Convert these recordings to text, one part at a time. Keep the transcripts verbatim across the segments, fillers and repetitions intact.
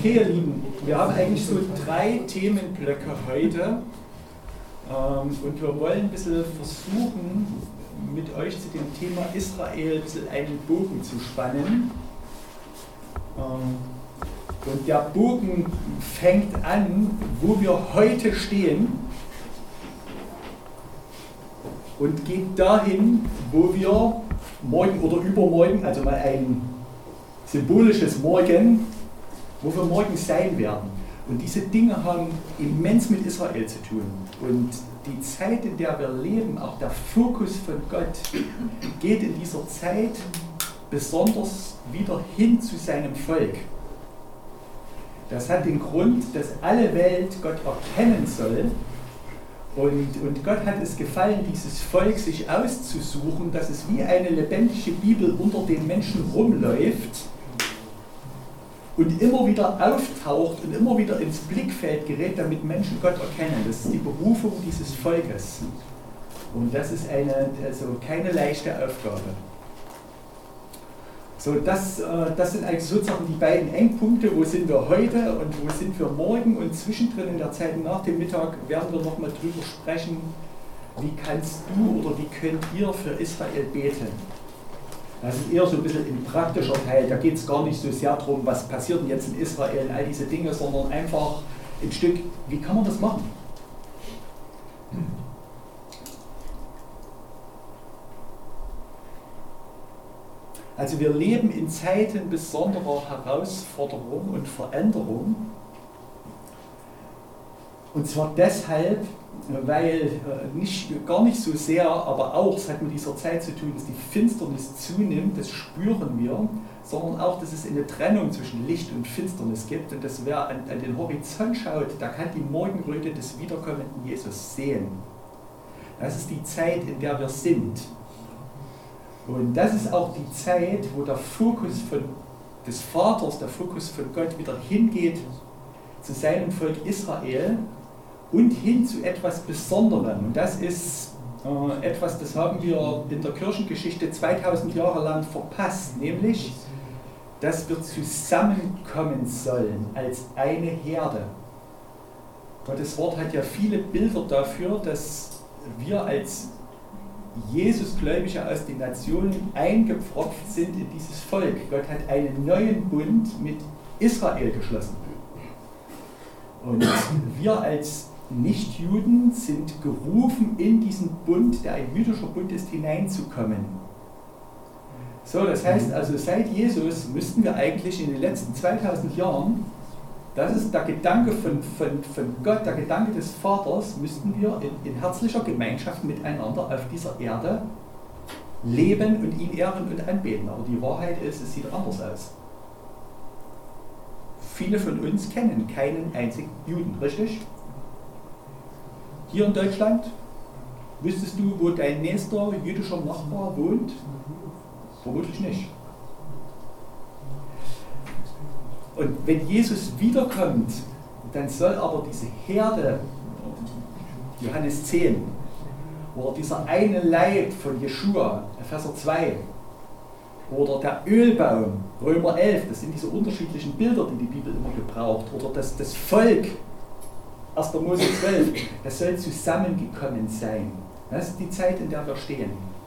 Okay, ihr Lieben, wir haben eigentlich so drei Themenblöcke heute ähm, und wir wollen ein bisschen versuchen, mit euch zu dem Thema Israel einen Bogen zu spannen. Ähm, und der Bogen fängt an, wo wir heute stehen und geht dahin, wo wir morgen oder übermorgen, also mal ein symbolisches Morgen, wo wir morgen sein werden. Und diese Dinge haben immens mit Israel zu tun. Und die Zeit, in der wir leben, auch der Fokus von Gott, geht in dieser Zeit besonders wieder hin zu seinem Volk. Das hat den Grund, dass alle Welt Gott erkennen soll. Und, und Gott hat es gefallen, dieses Volk sich auszusuchen, dass es wie eine lebendige Bibel unter den Menschen rumläuft und immer wieder auftaucht und immer wieder ins Blickfeld gerät, damit Menschen Gott erkennen. Das ist die Berufung dieses Volkes. Und das ist eine, also keine leichte Aufgabe. So, das, das sind eigentlich sozusagen die beiden Endpunkte. Wo sind wir heute und wo sind wir morgen? Und zwischendrin in der Zeit nach dem Mittag werden wir nochmal drüber sprechen, wie kannst du oder wie könnt ihr für Israel beten? Das ist eher so ein bisschen ein praktischer Teil. Da geht es gar nicht so sehr darum, was passiert denn jetzt in Israel und all diese Dinge, sondern einfach ein Stück, wie kann man das machen? Also wir leben in Zeiten besonderer Herausforderung und Veränderung. Und zwar deshalb, weil nicht, gar nicht so sehr, aber auch, es hat mit dieser Zeit zu tun, dass die Finsternis zunimmt, das spüren wir, sondern auch, dass es eine Trennung zwischen Licht und Finsternis gibt. Und dass wer an, an den Horizont schaut, da kann die Morgenröte des wiederkommenden Jesus sehen. Das ist die Zeit, in der wir sind. Und das ist auch die Zeit, wo der Fokus von, des Vaters, der Fokus von Gott wieder hingeht zu seinem Volk Israel und hin zu etwas Besonderem. Und das ist äh, etwas, das haben wir in der Kirchengeschichte zweitausend Jahre lang verpasst, nämlich, dass wir zusammenkommen sollen als eine Herde. Gottes Wort hat ja viele Bilder dafür, dass wir als Jesusgläubige aus den Nationen eingepfropft sind in dieses Volk. Gott hat einen neuen Bund mit Israel geschlossen. Und wir als Nichtjuden sind gerufen, in diesen Bund, der ein jüdischer Bund ist, hineinzukommen. So, das heißt also, seit Jesus müssten wir eigentlich in den letzten zweitausend Jahren, das ist der Gedanke von, von, von Gott, der Gedanke des Vaters, müssten wir in, in herzlicher Gemeinschaft miteinander auf dieser Erde leben und ihn ehren und anbeten. Aber die Wahrheit ist, es sieht anders aus. Viele von uns kennen keinen einzigen Juden, richtig? Hier in Deutschland, wüsstest du, wo dein nächster jüdischer Nachbar wohnt? Vermutlich nicht. Und wenn Jesus wiederkommt, dann soll aber diese Herde, Johannes zehn, oder dieser eine Leib von Jeschua, Epheser zwei, oder der Ölbaum, Römer elf, das sind diese unterschiedlichen Bilder, die die Bibel immer gebraucht, oder das, das Volk, erster Mose zwölf, das soll zusammengekommen sein. Das ist die Zeit, in der wir stehen.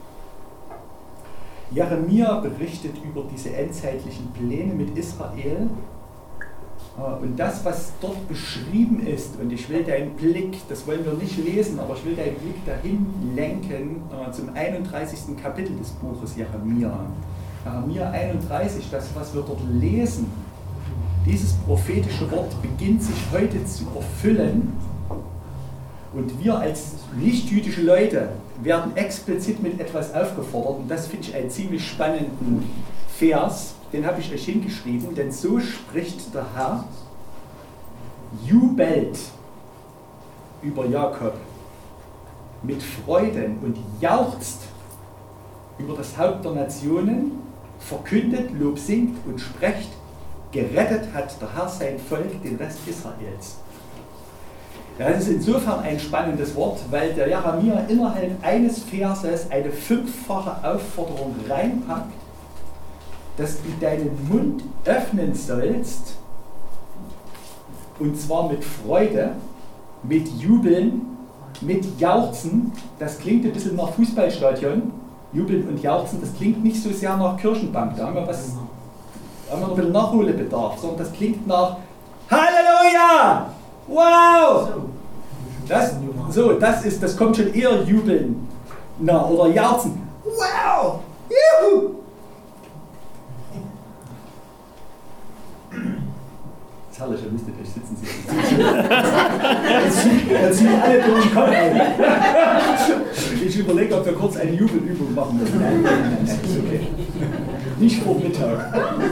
Jeremia berichtet über diese endzeitlichen Pläne mit Israel. Und das, was dort beschrieben ist, und ich will deinen Blick, das wollen wir nicht lesen, aber ich will deinen Blick dahin lenken zum einunddreißigsten Kapitel des Buches Jeremia. Jeremia einunddreißig, das, was wir dort lesen, dieses prophetische Wort beginnt sich heute zu erfüllen. Und wir als nichtjüdische Leute werden explizit mit etwas aufgefordert. Und das finde ich einen ziemlich spannenden Vers. Den habe ich euch hingeschrieben. Denn so spricht der Herr: Jubelt über Jakob mit Freuden und jauchzt über das Haupt der Nationen, verkündet, Lob singt und sprecht: Gerettet hat der Herr sein Volk, den Rest Israels. Das ist insofern ein spannendes Wort, weil der Jeremia innerhalb eines Verses eine fünffache Aufforderung reinpackt, dass du deinen Mund öffnen sollst Und zwar mit Freude, mit Jubeln, mit Jauchzen. Das klingt ein bisschen nach Fußballstadion. Jubeln und Jauchzen, das klingt nicht so sehr nach Kirchenbank. Da haben wir, was, da haben wir noch ein bisschen Nachholbedarf, sondern das klingt nach Halleluja! Wow! Das, so, das, ist, das kommt schon eher Jubeln na, oder Jauchzen. Wow! Juhu! Das ist herrlich, ihr müsstet euch sitzen sehen. Jetzt sind alle durch den Kopf ein. Ich überlege, ob wir kurz eine Jubelübung machen müssen. Nein, nein, nein, nein, ist okay. Nicht vor Mittag.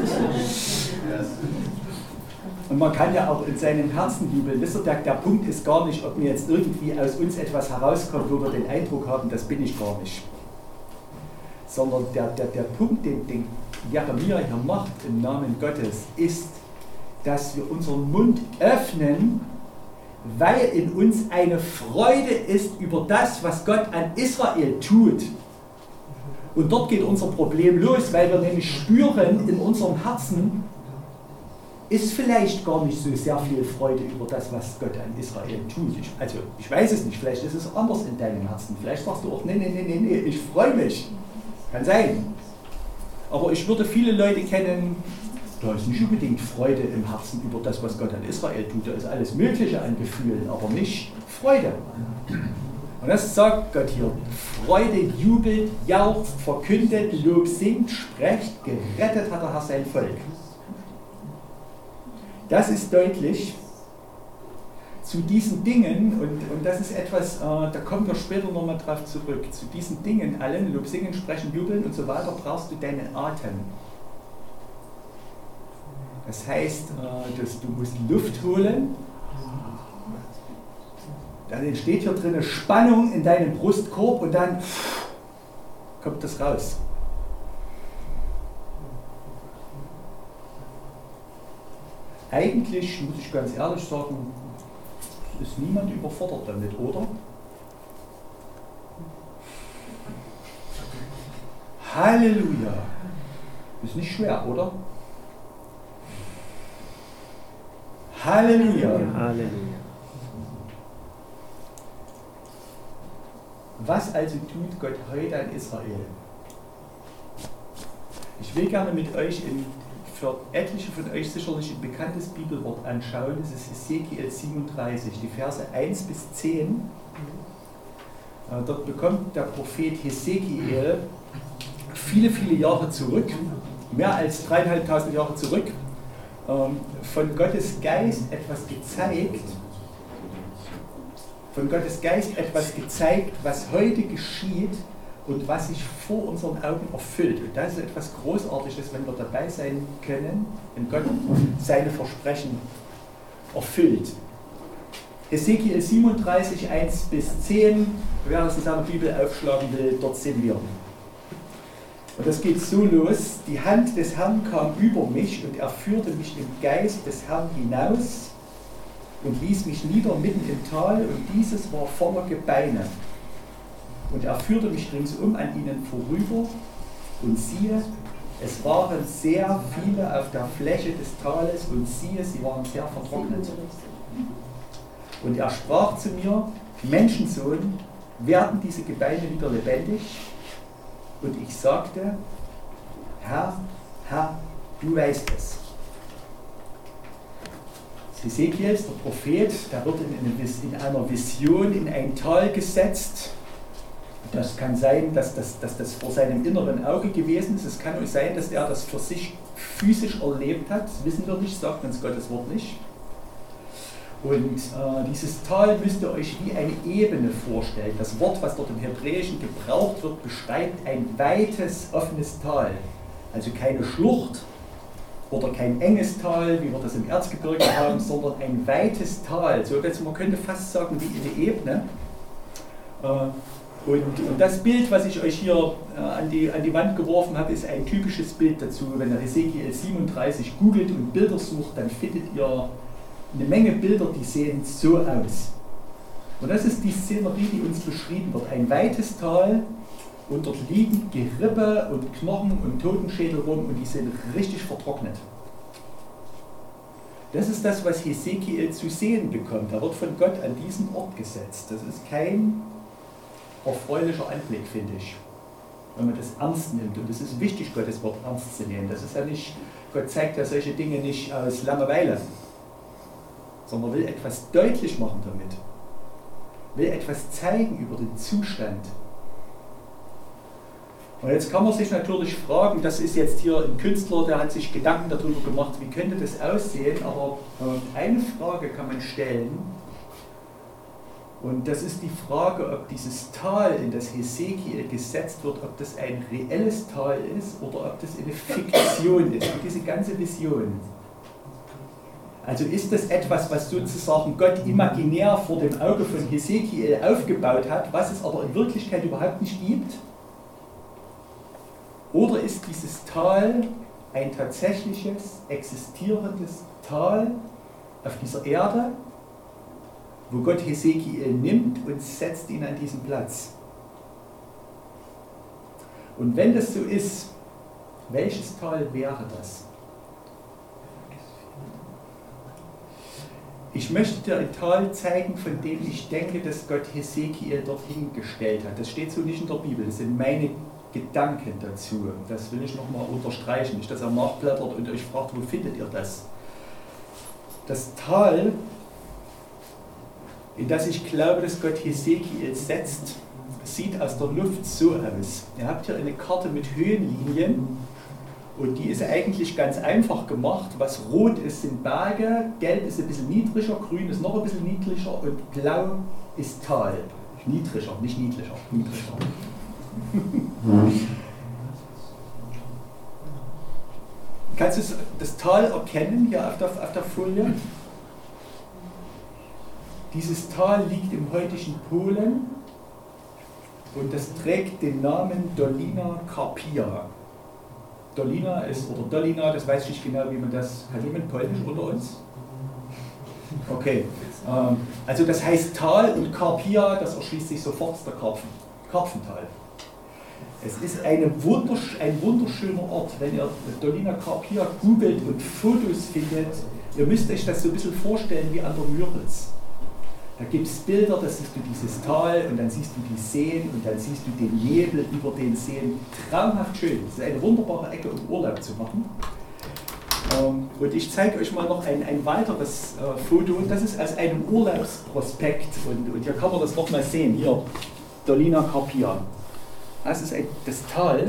Und man kann ja auch in seinem Herzen jubeln. Wisst ihr, der, der Punkt ist gar nicht, ob mir jetzt irgendwie aus uns etwas herauskommt, wo wir den Eindruck haben, das bin ich gar nicht. Sondern der, der, der Punkt, den, den Jeremia hier macht im Namen Gottes, ist, dass wir unseren Mund öffnen, weil in uns eine Freude ist über das, was Gott an Israel tut. Und dort geht unser Problem los, weil wir nämlich spüren, in unserem Herzen ist vielleicht gar nicht so sehr viel Freude über das, was Gott an Israel tut. Ich, also ich weiß es nicht, vielleicht ist es anders in deinem Herzen. Vielleicht sagst du auch, nee, nee, nee, nee, nee, ich freue mich. Kann sein. Aber ich würde viele Leute kennen, da ist nicht unbedingt Freude im Herzen über das, was Gott an Israel tut. Da ist alles Mögliche an Gefühlen, aber nicht Freude. Und das sagt Gott hier. Freude jubelt, jauchzt, verkündet, Lob singt, sprecht, gerettet hat der Herr sein Volk. Das ist deutlich. Zu diesen Dingen, und, und das ist etwas, äh, da kommen wir später nochmal drauf zurück, zu diesen Dingen allen, Lob singen, sprechen, jubeln und so weiter, brauchst du deinen Atem. Das heißt, äh, dass du musst Luft holen, dann entsteht hier drin eine Spannung in deinem Brustkorb und dann kommt das raus. Eigentlich, muss ich ganz ehrlich sagen, ist niemand überfordert damit, oder? Halleluja! Ist nicht schwer, oder? Halleluja! Halleluja! Was also tut Gott heute an Israel? Ich will gerne mit euch in, für etliche von euch sicherlich ein bekanntes Bibelwort anschauen. Das ist Hesekiel siebenunddreißig, die Verse eins bis zehn. Äh, dort bekommt der Prophet Hesekiel viele, viele Jahre zurück, mehr als dreieinhalbtausend Jahre zurück, ähm, von Gottes Geist etwas gezeigt, von Gottes Geist etwas gezeigt, was heute geschieht und was sich vor unseren Augen erfüllt. Und das ist etwas Großartiges, wenn wir dabei sein können, wenn Gott seine Versprechen erfüllt. Hesekiel siebenunddreißig, eins bis zehn, wer das in seiner Bibel aufschlagen will, dort sind wir. Und das geht so los: Die Hand des Herrn kam über mich und er führte mich im Geist des Herrn hinaus und ließ mich nieder mitten im Tal, und dieses war voller Gebeine. Und er führte mich ringsum an ihnen vorüber, und siehe, es waren sehr viele auf der Fläche des Tales, und siehe, sie waren sehr vertrocknet. Und er sprach zu mir: Menschensohn, werden diese Gebeine wieder lebendig? Und ich sagte: Herr, Herr, du weißt es. Hesekiel, der Prophet, der wird in einer Vision in ein Tal gesetzt. Das kann sein, dass das, dass das vor seinem inneren Auge gewesen ist. Es kann auch sein, dass er das für sich physisch erlebt hat. Das wissen wir nicht, sagt uns Gottes Wort nicht. Und äh, dieses Tal müsst ihr euch wie eine Ebene vorstellen. Das Wort, was dort im Hebräischen gebraucht wird, beschreibt ein weites, offenes Tal. Also keine Schlucht oder kein enges Tal, wie wir das im Erzgebirge haben, sondern ein weites Tal. So, also man könnte fast sagen wie eine Ebene. Äh, und, und das Bild, was ich euch hier äh, an, die, an die Wand geworfen habe, ist ein typisches Bild dazu. Wenn ihr Hesekiel siebenunddreißig googelt und Bilder sucht, dann findet ihr eine Menge Bilder, die sehen so aus. Und das ist die Szenerie, die uns beschrieben wird. Ein weites Tal, und dort liegen Gerippe und Knochen und Totenschädel rum, und die sind richtig vertrocknet. Das ist das, was Hesekiel zu sehen bekommt. Er wird von Gott an diesen Ort gesetzt. Das ist kein erfreulicher Anblick, finde ich, wenn man das ernst nimmt. Und es ist wichtig, Gottes Wort ernst zu nehmen. Das ist ja nicht, Gott zeigt ja solche Dinge nicht aus Langeweile, sondern will etwas deutlich machen damit. Will etwas zeigen über den Zustand. Und jetzt kann man sich natürlich fragen, das ist jetzt hier ein Künstler, der hat sich Gedanken darüber gemacht, wie könnte das aussehen, aber äh, eine Frage kann man stellen, und das ist die Frage, ob dieses Tal, in das Hesekiel gesetzt wird, ob das ein reelles Tal ist oder ob das eine Fiktion ist, und diese ganze Vision. Also ist das etwas, was sozusagen Gott imaginär vor dem Auge von Hesekiel aufgebaut hat, was es aber in Wirklichkeit überhaupt nicht gibt? Oder ist dieses Tal ein tatsächliches, existierendes Tal auf dieser Erde, wo Gott Hesekiel nimmt und setzt ihn an diesen Platz? Und wenn das so ist, welches Tal wäre das? Ich möchte dir ein Tal zeigen, von dem ich denke, dass Gott Hesekiel dorthin gestellt hat. Das steht so nicht in der Bibel, das sind meine Gedanken dazu. Das will ich nochmal unterstreichen, nicht, dass er nachblättert und euch fragt, wo findet ihr das? Das Tal, in das ich glaube, dass Gott Hesekiel setzt, sieht aus der Luft so aus. Ihr habt hier eine Karte mit Höhenlinien und die ist eigentlich ganz einfach gemacht. Was rot ist, sind Berge, gelb ist ein bisschen niedriger, grün ist noch ein bisschen niedriger und blau ist Tal. Niedriger, nicht niedlicher, niedriger. Kannst du das Tal erkennen hier auf der, auf der Folie? Dieses Tal liegt im heutigen Polen und das trägt den Namen Dolina Carpia. Dolina ist, oder Dolina, das weiß ich nicht genau, wie man das, hat jemand Polnisch unter uns? Okay, ähm, also das heißt Tal und Carpia, das erschließt sich sofort der Karpfen, Karpfental. Es ist eine wundersch ein wunderschöner Ort, wenn ihr Dolina Carpia googelt und Fotos findet. Ihr müsst euch das so ein bisschen vorstellen wie an der Müritz. Da gibt es Bilder, da siehst du dieses Tal und dann siehst du die Seen und dann siehst du den Nebel über den Seen. Traumhaft schön. Das ist eine wunderbare Ecke, um Urlaub zu machen. Ähm, und ich zeige euch mal noch ein, ein weiteres äh, Foto. Und das ist aus einem Urlaubsprospekt. Und, und hier kann man das nochmal sehen. Hier, Dolina Carpia. Das ist ein, das Tal.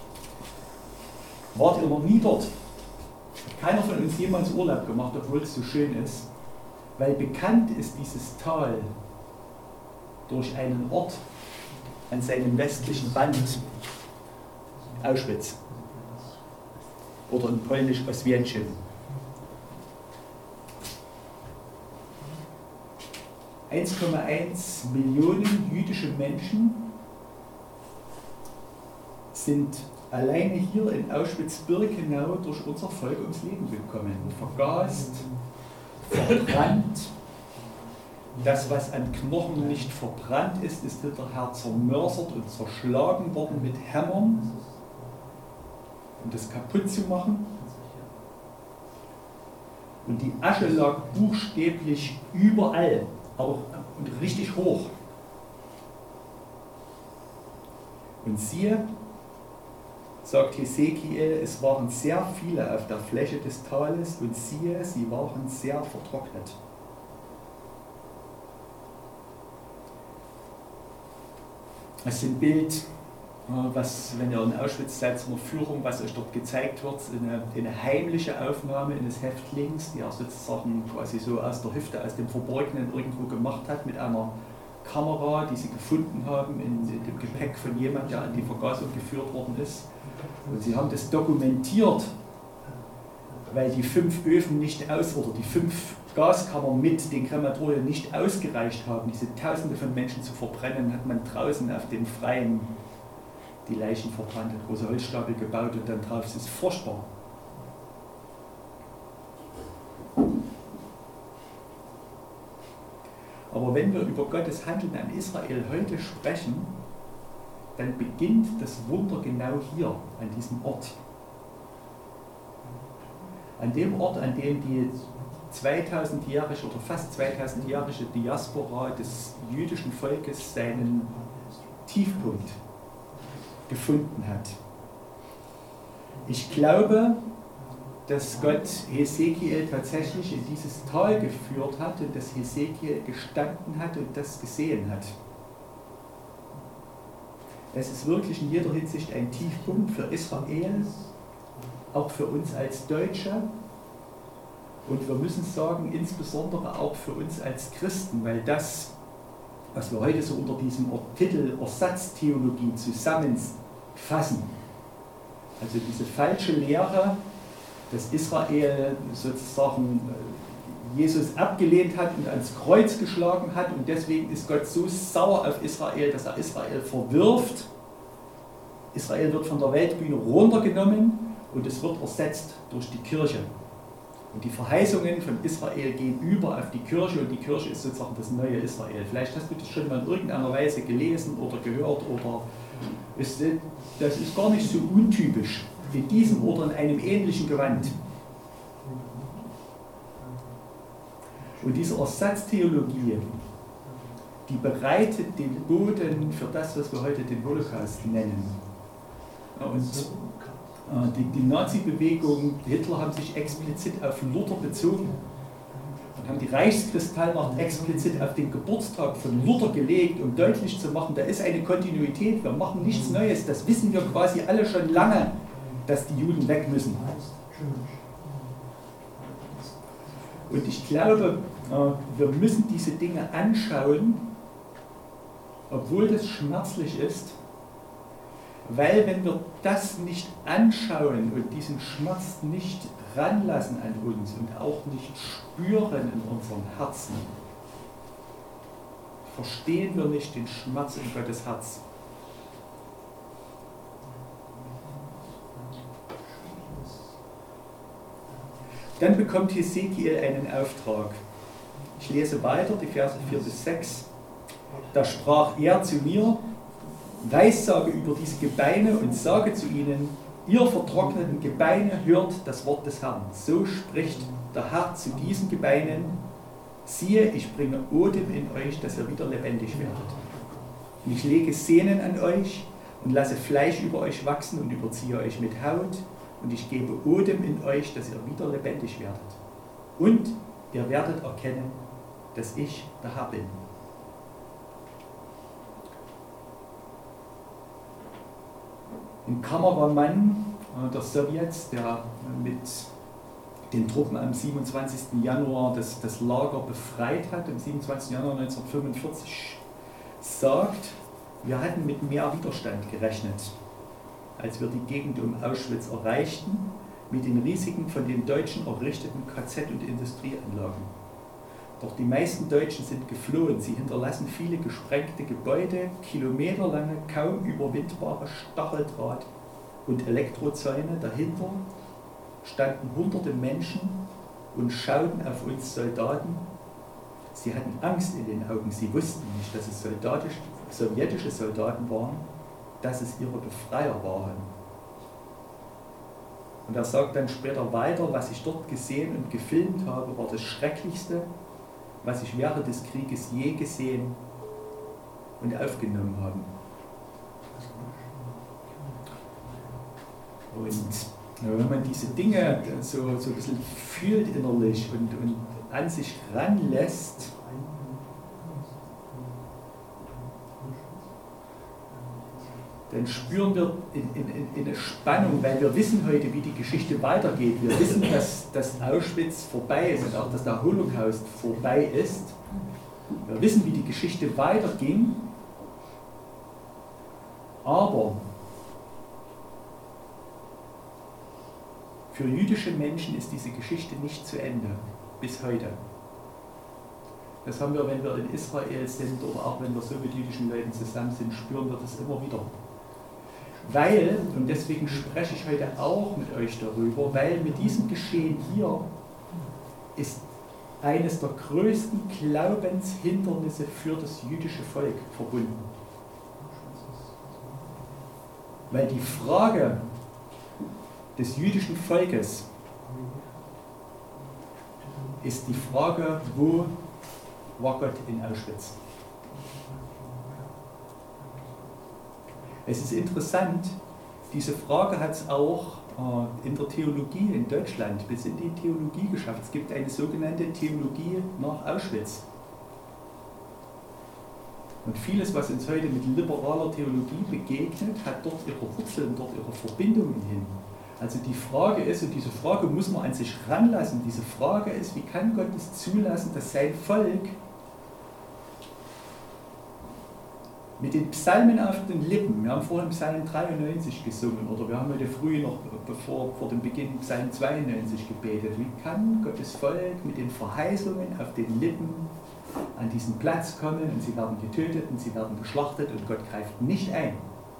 Wart ihr noch nie dort? Keiner von uns jemals Urlaub gemacht, obwohl es so schön ist. Weil bekannt ist dieses Tal durch einen Ort an seinem westlichen Rand, Auschwitz oder in Polnisch Oswiecim. eins Komma eins Millionen jüdische Menschen sind alleine hier in Auschwitz-Birkenau durch unser Volk ums Leben gekommen, vergast, verbrannt. Das, was an Knochen nicht verbrannt ist, ist hinterher zermörsert und zerschlagen worden mit Hämmern, um das kaputt zu machen. Und die Asche lag buchstäblich überall, aber und richtig hoch. Und siehe, sagt Hesekiel, es waren sehr viele auf der Fläche des Tales und siehe, sie waren sehr vertrocknet. Es ist ein Bild, was, wenn ihr in Auschwitz seid, zur Führung, was euch dort gezeigt wird, eine, eine heimliche Aufnahme eines Häftlings, die er sozusagen quasi so aus der Hüfte, aus dem Verborgenen irgendwo gemacht hat, mit einer Kamera, die sie gefunden haben in, in dem Gepäck von jemandem, der an die Vergasung geführt worden ist. Und sie haben das dokumentiert, weil die fünf Öfen nicht aus, oder die fünf Gaskammern mit den Krematorien nicht ausgereicht haben, diese Tausende von Menschen zu verbrennen, hat man draußen auf dem Freien die Leichen verbrannt, hat große Holzstapel gebaut und dann drauf. Es ist furchtbar. Aber wenn wir über Gottes Handeln an Israel heute sprechen, dann beginnt das Wunder genau hier, an diesem Ort. An dem Ort, an dem die zweitausendjährige oder fast zweitausendjährige Diaspora des jüdischen Volkes seinen Tiefpunkt gefunden hat. Ich glaube, dass Gott Hesekiel tatsächlich in dieses Tal geführt hat und dass Hesekiel gestanden hat und das gesehen hat. Es ist wirklich in jeder Hinsicht ein Tiefpunkt für Israel, auch für uns als Deutsche und wir müssen sagen, insbesondere auch für uns als Christen, weil das, was wir heute so unter diesem Titel Ersatztheologie zusammenfassen, also diese falsche Lehre, dass Israel sozusagen Jesus abgelehnt hat und ans Kreuz geschlagen hat und deswegen ist Gott so sauer auf Israel, dass er Israel verwirft. Israel wird von der Weltbühne runtergenommen und es wird ersetzt durch die Kirche. Und die Verheißungen von Israel gehen über auf die Kirche und die Kirche ist sozusagen das neue Israel. Vielleicht hast du das schon mal in irgendeiner Weise gelesen oder gehört oder ist, das ist gar nicht so untypisch in diesem oder in einem ähnlichen Gewand. Und diese Ersatztheologie, die bereitet den Boden für das, was wir heute den Holocaust nennen. Und die, die Nazi-Bewegung, Hitler haben sich explizit auf Luther bezogen und haben die Reichskristallnacht explizit auf den Geburtstag von Luther gelegt, um deutlich zu machen, da ist eine Kontinuität, wir machen nichts Neues, das wissen wir quasi alle schon lange, dass die Juden weg müssen. Und ich glaube, wir müssen diese Dinge anschauen, obwohl das schmerzlich ist, weil wenn wir das nicht anschauen und diesen Schmerz nicht ranlassen an uns und auch nicht spüren in unserem Herzen, verstehen wir nicht den Schmerz in Gottes Herz. Dann bekommt Hesekiel einen Auftrag. Ich lese weiter, die Verse vier bis sechs. Da sprach er zu mir: Weissage über diese Gebeine und sage zu ihnen: Ihr vertrockneten Gebeine, hört das Wort des Herrn. So spricht der Herr zu diesen Gebeinen: Siehe, ich bringe Odem in euch, dass ihr wieder lebendig werdet. Und ich lege Sehnen an euch und lasse Fleisch über euch wachsen und überziehe euch mit Haut. Und ich gebe Odem in euch, dass ihr wieder lebendig werdet. Und ihr werdet erkennen, dass ich der Herr bin. Ein Kameramann der Sowjets, der mit den Truppen am siebenundzwanzigsten Januar das, das Lager befreit hat, am siebenundzwanzigsten Januar neunzehnhundertfünfundvierzig, sagt, wir hatten mit mehr Widerstand gerechnet, als wir die Gegend um Auschwitz erreichten, mit den riesigen von den Deutschen errichteten K Z- und Industrieanlagen. Doch die meisten Deutschen sind geflohen. Sie hinterlassen viele gesprengte Gebäude, kilometerlange, kaum überwindbare Stacheldraht- und Elektrozäune. Dahinter standen hunderte Menschen und schauten auf uns Soldaten. Sie hatten Angst in den Augen. Sie wussten nicht, dass es soldatisch, sowjetische Soldaten waren, dass es ihre Befreier waren. Und er sagt dann später weiter, was ich dort gesehen und gefilmt habe, war das Schrecklichste, was ich während des Krieges je gesehen und aufgenommen habe. Und wenn man diese Dinge so, so ein bisschen fühlt innerlich und, und an sich ranlässt, dann spüren wir in, in, in eine Spannung, weil wir wissen heute, wie die Geschichte weitergeht. Wir wissen, dass, dass Auschwitz vorbei ist und auch, dass der Holocaust vorbei ist. Wir wissen, wie die Geschichte weiterging. Aber für jüdische Menschen ist diese Geschichte nicht zu Ende, bis heute. Das haben wir, wenn wir in Israel sind oder auch wenn wir so mit jüdischen Leuten zusammen sind, spüren wir das immer wieder. Weil, und deswegen spreche ich heute auch mit euch darüber, weil mit diesem Geschehen hier ist eines der größten Glaubenshindernisse für das jüdische Volk verbunden. Weil die Frage des jüdischen Volkes ist die Frage, wo war Gott in Auschwitz? Es ist interessant, diese Frage hat es auch äh, in der Theologie in Deutschland bis in die Theologie geschafft. Es gibt eine sogenannte Theologie nach Auschwitz. Und vieles, was uns heute mit liberaler Theologie begegnet, hat dort ihre Wurzeln, dort ihre Verbindungen hin. Also die Frage ist, und diese Frage muss man an sich ranlassen, diese Frage ist, wie kann Gott es zulassen, dass sein Volk mit den Psalmen auf den Lippen, wir haben vorhin Psalm dreiundneunzig gesungen, oder wir haben heute früh noch, bevor vor dem Beginn, Psalm zweiundneunzig gebetet, wie kann Gottes Volk mit den Verheißungen auf den Lippen an diesen Platz kommen und sie werden getötet und sie werden geschlachtet und Gott greift nicht ein.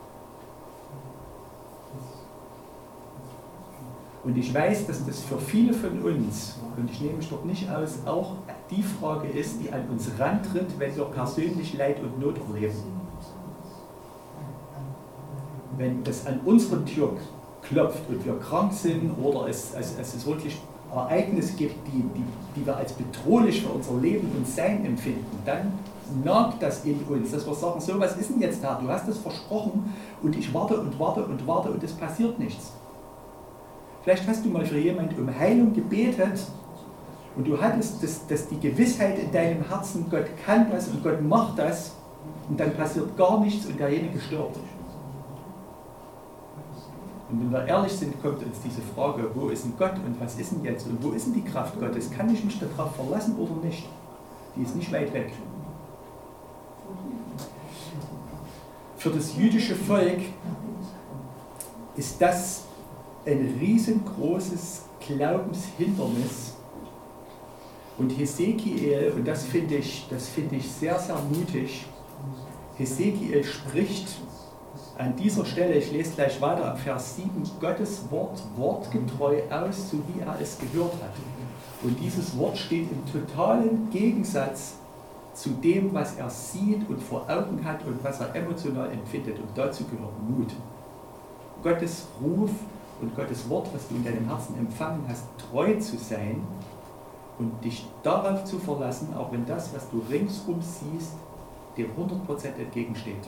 Und ich weiß, dass das für viele von uns, und ich nehme mich dort nicht aus, auch die Frage ist, die an uns rantritt, wenn wir persönlich Leid und Not erleben. Wenn es an unsere Tür klopft und wir krank sind oder es, es, es wirklich Ereignisse gibt, die, die, die wir als bedrohlich für unser Leben und Sein empfinden, dann nagt das in uns, dass wir sagen, so, was ist denn jetzt da? Du hast es versprochen und ich warte und warte und warte und es passiert nichts. Vielleicht hast du mal für jemanden um Heilung gebetet und du hattest das, das die Gewissheit in deinem Herzen, Gott kann das und Gott macht das und dann passiert gar nichts und derjenige stirbt. Und wenn wir ehrlich sind, kommt uns diese Frage, wo ist denn Gott und was ist denn jetzt und wo ist denn die Kraft Gottes? Kann ich mich darauf verlassen oder nicht? Die ist nicht weit weg. Für das jüdische Volk ist das ein riesengroßes Glaubenshindernis. Und Hesekiel, und das finde ich, das finde ich sehr, sehr mutig, Hesekiel spricht an dieser Stelle, ich lese gleich weiter ab Vers sieben, Gottes Wort wortgetreu aus, so wie er es gehört hat. Und dieses Wort steht im totalen Gegensatz zu dem, was er sieht und vor Augen hat und was er emotional empfindet. Und dazu gehört Mut. Gottes Ruf und Gottes Wort, was du in deinem Herzen empfangen hast, treu zu sein und dich darauf zu verlassen, auch wenn das, was du ringsum siehst, dir hundert Prozent entgegensteht.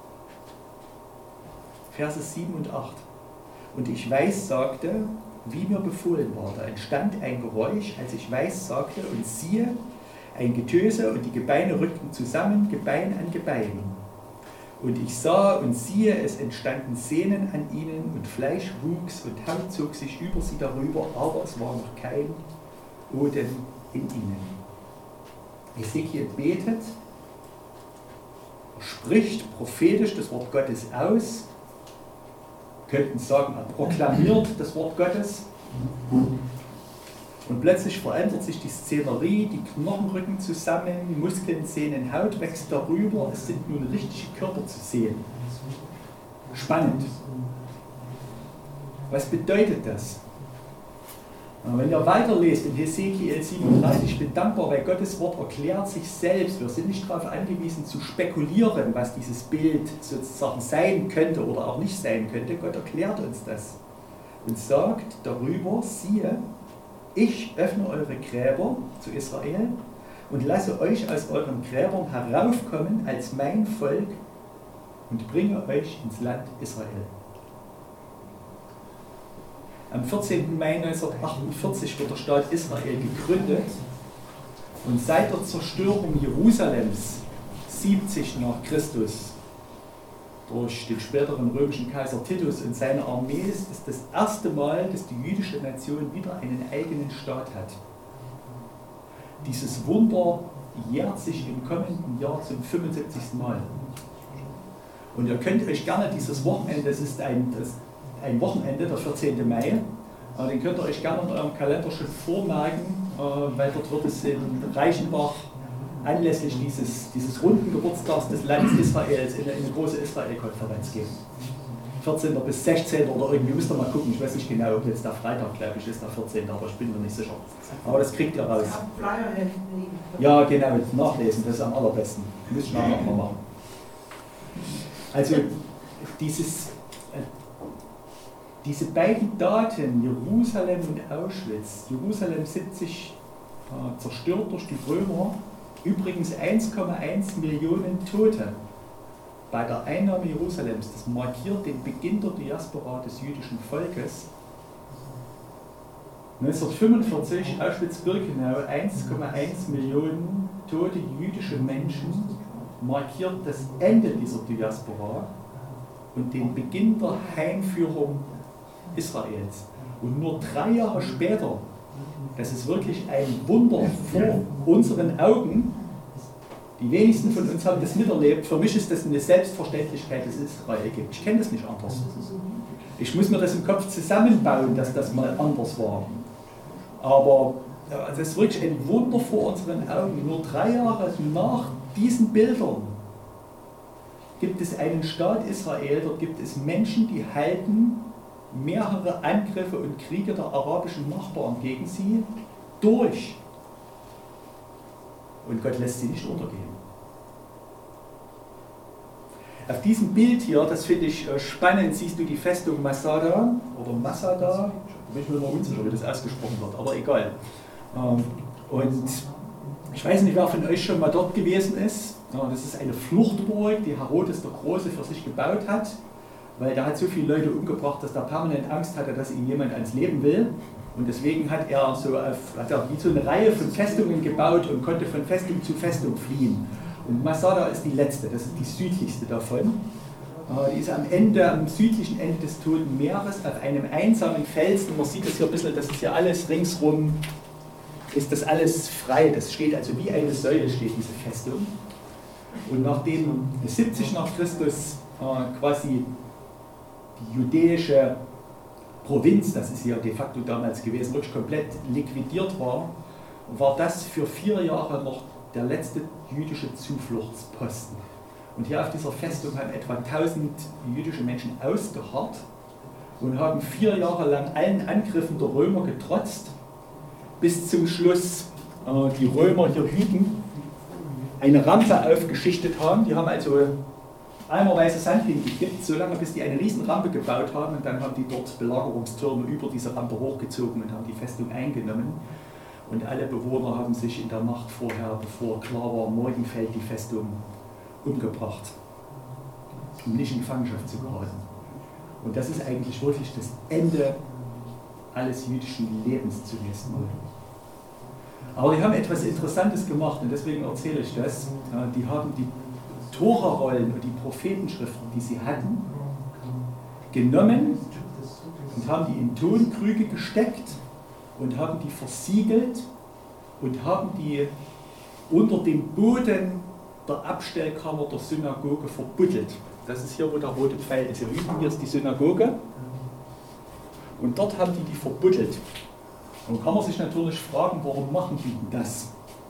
Verse sieben und acht. Und ich weiß, sagte, wie mir befohlen war. Da entstand ein Geräusch, als ich weiß, sagte, und siehe, ein Getöse, und die Gebeine rückten zusammen, Gebein an Gebein. Und ich sah und siehe, es entstanden Sehnen an ihnen, und Fleisch wuchs, und Haut zog sich über sie darüber, aber es war noch kein Odem in ihnen. Hesekiel betet, spricht prophetisch das Wort Gottes aus, könnten sagen, er proklamiert das Wort Gottes. Und plötzlich verändert sich die Szenerie, die Knochen rücken zusammen, Muskeln, Sehnen, Haut wächst darüber, es sind nun richtige Körper zu sehen. Spannend. Was bedeutet das? Wenn ihr weiterlest in Hesekiel siebenunddreißig, ich bin dankbar, weil Gottes Wort erklärt sich selbst. Wir sind nicht darauf angewiesen zu spekulieren, was dieses Bild sozusagen sein könnte oder auch nicht sein könnte. Gott erklärt uns das und sagt darüber, siehe, ich öffne eure Gräber zu Israel und lasse euch aus euren Gräbern heraufkommen als mein Volk und bringe euch ins Land Israel. Am vierzehnten Mai neunzehnhundertachtundvierzig wird der Staat Israel gegründet und seit der Zerstörung Jerusalems siebzig nach Christus durch den späteren römischen Kaiser Titus und seine Armee ist es das erste Mal, dass die jüdische Nation wieder einen eigenen Staat hat. Dieses Wunder jährt sich im kommenden Jahr zum fünfundsiebzigsten Mal. Und ihr könnt euch gerne dieses Wochenende, das ist ein, das, ein Wochenende, der vierzehnte Mai, äh, den könnt ihr euch gerne in eurem Kalender schon vormerken, äh, weil dort wird es in Reichenbach anlässlich dieses, dieses runden Geburtstags des Landes Israels in eine, in eine große Israel-Konferenz geben. vierzehnten bis sechzehnten oder irgendwie, müsst ihr mal gucken, ich weiß nicht genau, ob jetzt der Freitag, glaube ich, ist der vierzehnte, aber ich bin mir nicht sicher. Aber das kriegt ihr raus. Ja, genau, nachlesen, das ist am allerbesten. Muss ich nachher nochmal machen. Also, dieses, äh, diese beiden Daten, Jerusalem und Auschwitz, Jerusalem siebzig äh, zerstört durch die Römer. Übrigens eins Komma eins Millionen Tote bei der Einnahme Jerusalems. Das markiert den Beginn der Diaspora des jüdischen Volkes. neunzehnhundertfünfundvierzig, Auschwitz-Birkenau, eins Komma eins Millionen tote jüdische Menschen, markiert das Ende dieser Diaspora und den Beginn der Heimführung Israels. Und nur drei Jahre später, das ist wirklich ein Wunder vor unseren Augen, die wenigsten von uns haben das miterlebt, für mich ist das eine Selbstverständlichkeit, dass es Israel gibt. Ich kenne das nicht anders. Ich muss mir das im Kopf zusammenbauen, dass das mal anders war. Aber es ist wirklich ein Wunder vor unseren Augen. Nur drei Jahre nach diesen Bildern gibt es einen Staat Israel, dort gibt es Menschen, die halten mehrere Angriffe und Kriege der arabischen Nachbarn gegen sie durch. Und Gott lässt sie nicht untergehen. Auf diesem Bild hier, das finde ich spannend, siehst du die Festung Masada oder Masada. Da bin ich mir immer unsicher, wie das ausgesprochen wird, aber egal. Und ich weiß nicht, wer von euch schon mal dort gewesen ist. Das ist eine Fluchtburg, die Herodes der Große für sich gebaut hat, weil der hat so viele Leute umgebracht, dass der permanent Angst hatte, dass ihn jemand ans Leben will. Und deswegen hat er so auf, hat er wie so eine Reihe von Festungen gebaut und konnte von Festung zu Festung fliehen. Und Masada ist die letzte, das ist die südlichste davon. Die ist am Ende, am südlichen Ende des Toten Meeres, auf einem einsamen Felsen. Man sieht das hier ein bisschen, das ist hier alles ringsrum, ist das alles frei. Das steht also wie eine Säule, steht diese Festung. Und nachdem siebzig nach Christus äh, quasi die jüdische Provinz, das ist ja de facto damals gewesen, wirklich komplett liquidiert war, war das für vier Jahre noch der letzte jüdische Zufluchtsposten. Und hier auf dieser Festung haben etwa tausend jüdische Menschen ausgeharrt und haben vier Jahre lang allen Angriffen der Römer getrotzt, bis zum Schluss äh, die Römer hier hüten eine Rampe aufgeschichtet haben. Die haben also eimerweise Sand hingekippt, solange bis die eine riesen Rampe gebaut haben, und dann haben die dort Belagerungstürme über diese Rampe hochgezogen und haben die Festung eingenommen. Und alle Bewohner haben sich in der Nacht vorher, bevor klar war, morgen fällt die Festung, umgebracht, um nicht in Gefangenschaft zu geraten. Und das ist eigentlich wirklich das Ende alles jüdischen Lebens zunächst mal. Aber die haben etwas Interessantes gemacht, und deswegen erzähle ich das. Die haben die Tora-Rollen und die Prophetenschriften, die sie hatten, genommen und haben die in Tonkrüge gesteckt und haben die versiegelt und haben die unter dem Boden der Abstellkammer der Synagoge verbuddelt. Das ist hier, wo der rote Pfeil ist. Hier hinten, hier ist die Synagoge. Und dort haben die die verbuddelt. Und kann man sich natürlich fragen, warum machen die denn das?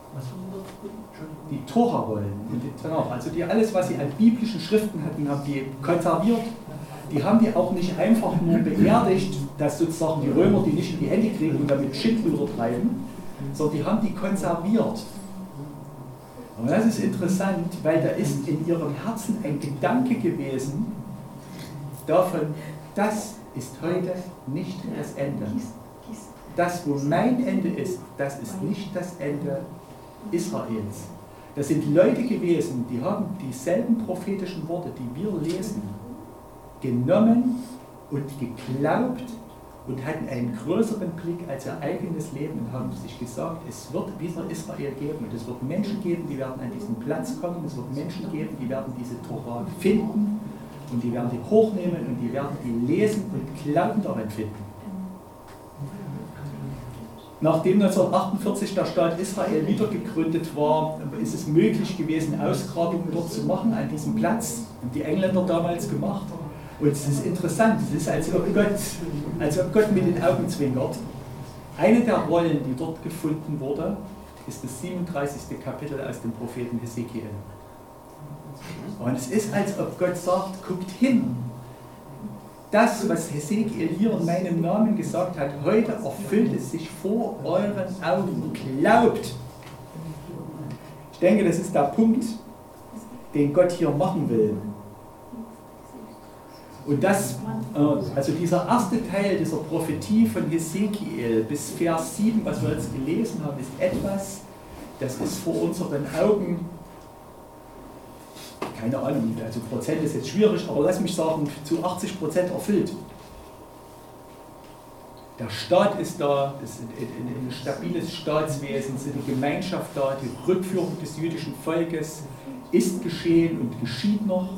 Die Tora-Rollen. Also die, alles, was sie an biblischen Schriften hatten, haben die konserviert. Die haben die auch nicht einfach nur beerdigt, dass sozusagen die Römer die nicht in die Hände kriegen und damit Schindluder treiben, sondern die haben die konserviert. Und das ist interessant, weil da ist in ihrem Herzen ein Gedanke gewesen davon, das ist heute nicht das Ende. Das, wo mein Ende ist, das ist nicht das Ende Israels. Das sind Leute gewesen, die haben dieselben prophetischen Worte, die wir lesen, genommen und geglaubt und hatten einen größeren Blick als ihr eigenes Leben und haben sich gesagt, es wird wieder Israel geben und es wird Menschen geben, die werden an diesen Platz kommen, es wird Menschen geben, die werden diese Tora finden und die werden die hochnehmen und die werden die lesen und Glauben daran finden. Nachdem neunzehnhundertachtundvierzig der Staat Israel wieder gegründet war, ist es möglich gewesen, Ausgrabungen dort zu machen an diesem Platz. Haben die Engländer damals gemacht. Und es ist interessant, es ist, als ob Gott, als ob Gott mit den Augen zwinkert. Eine der Rollen, die dort gefunden wurde, ist das siebenunddreißigste Kapitel aus dem Propheten Hesekiel. Und es ist, als ob Gott sagt, guckt hin. Das, was Hesekiel hier in meinem Namen gesagt hat, heute erfüllt es sich vor euren Augen. Glaubt! Ich denke, das ist der Punkt, den Gott hier machen will. Und das, äh, also dieser erste Teil dieser Prophetie von Hesekiel bis Vers sieben, was wir jetzt gelesen haben, ist etwas, das ist vor unseren Augen, keine Ahnung, also Prozent ist jetzt schwierig, aber lass mich sagen, zu achtzig Prozent erfüllt. Der Staat ist da, es ist ein, ein stabiles Staatswesen, es ist eine Gemeinschaft da, die Rückführung des jüdischen Volkes ist geschehen und geschieht noch.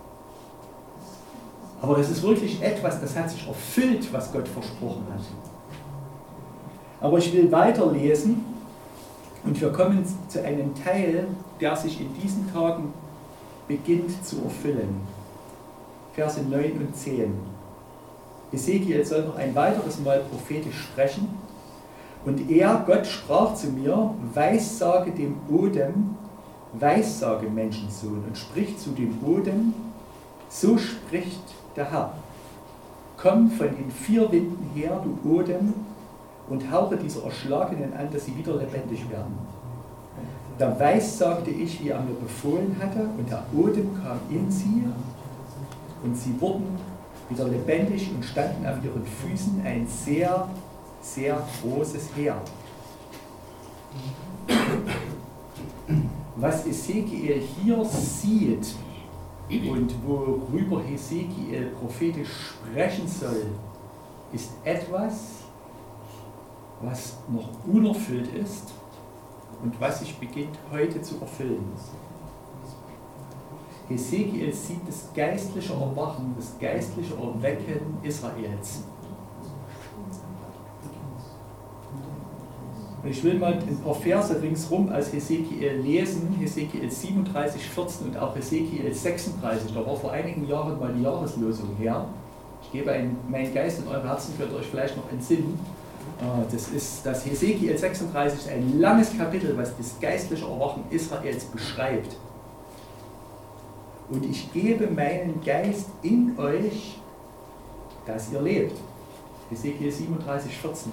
Aber das ist wirklich etwas, das hat sich erfüllt, was Gott versprochen hat. Aber ich will weiterlesen und wir kommen zu einem Teil, der sich in diesen Tagen beginnt zu erfüllen. Verse neun und zehn. Hesekiel soll noch ein weiteres Mal prophetisch sprechen. Und er, Gott, sprach zu mir, weissage dem Odem, weissage Menschensohn, und spricht zu dem Odem, so spricht der Herr. Komm von den vier Winden her, du Odem, und hauche diese Erschlagenen an, dass sie wieder lebendig werden. Da weissagte ich, wie er mir befohlen hatte, und der Odem kam in sie, und sie wurden wieder lebendig und standen auf ihren Füßen, ein sehr, sehr großes Heer. Was Hesekiel hier sieht und worüber Hesekiel prophetisch sprechen soll, ist etwas, was noch unerfüllt ist und was sich beginnt heute zu erfüllen. Hesekiel sieht das geistliche Erwachen, das geistliche Erwecken Israels. Und ich will mal ein paar Verse ringsrum aus Hesekiel lesen, Hesekiel siebenunddreißig, vierzehn und auch Hesekiel sechsunddreißig. Da war vor einigen Jahren mal die Jahreslosung her. Ich gebe einen, meinen Geist in eure Herzen, könnt ihr euch vielleicht noch entsinnen. Das ist das Hesekiel sechsunddreißig, ist ein langes Kapitel, was das geistliche Erwachen Israels beschreibt. Und ich gebe meinen Geist in euch, dass ihr lebt. Hesekiel siebenunddreißig, vierzehn.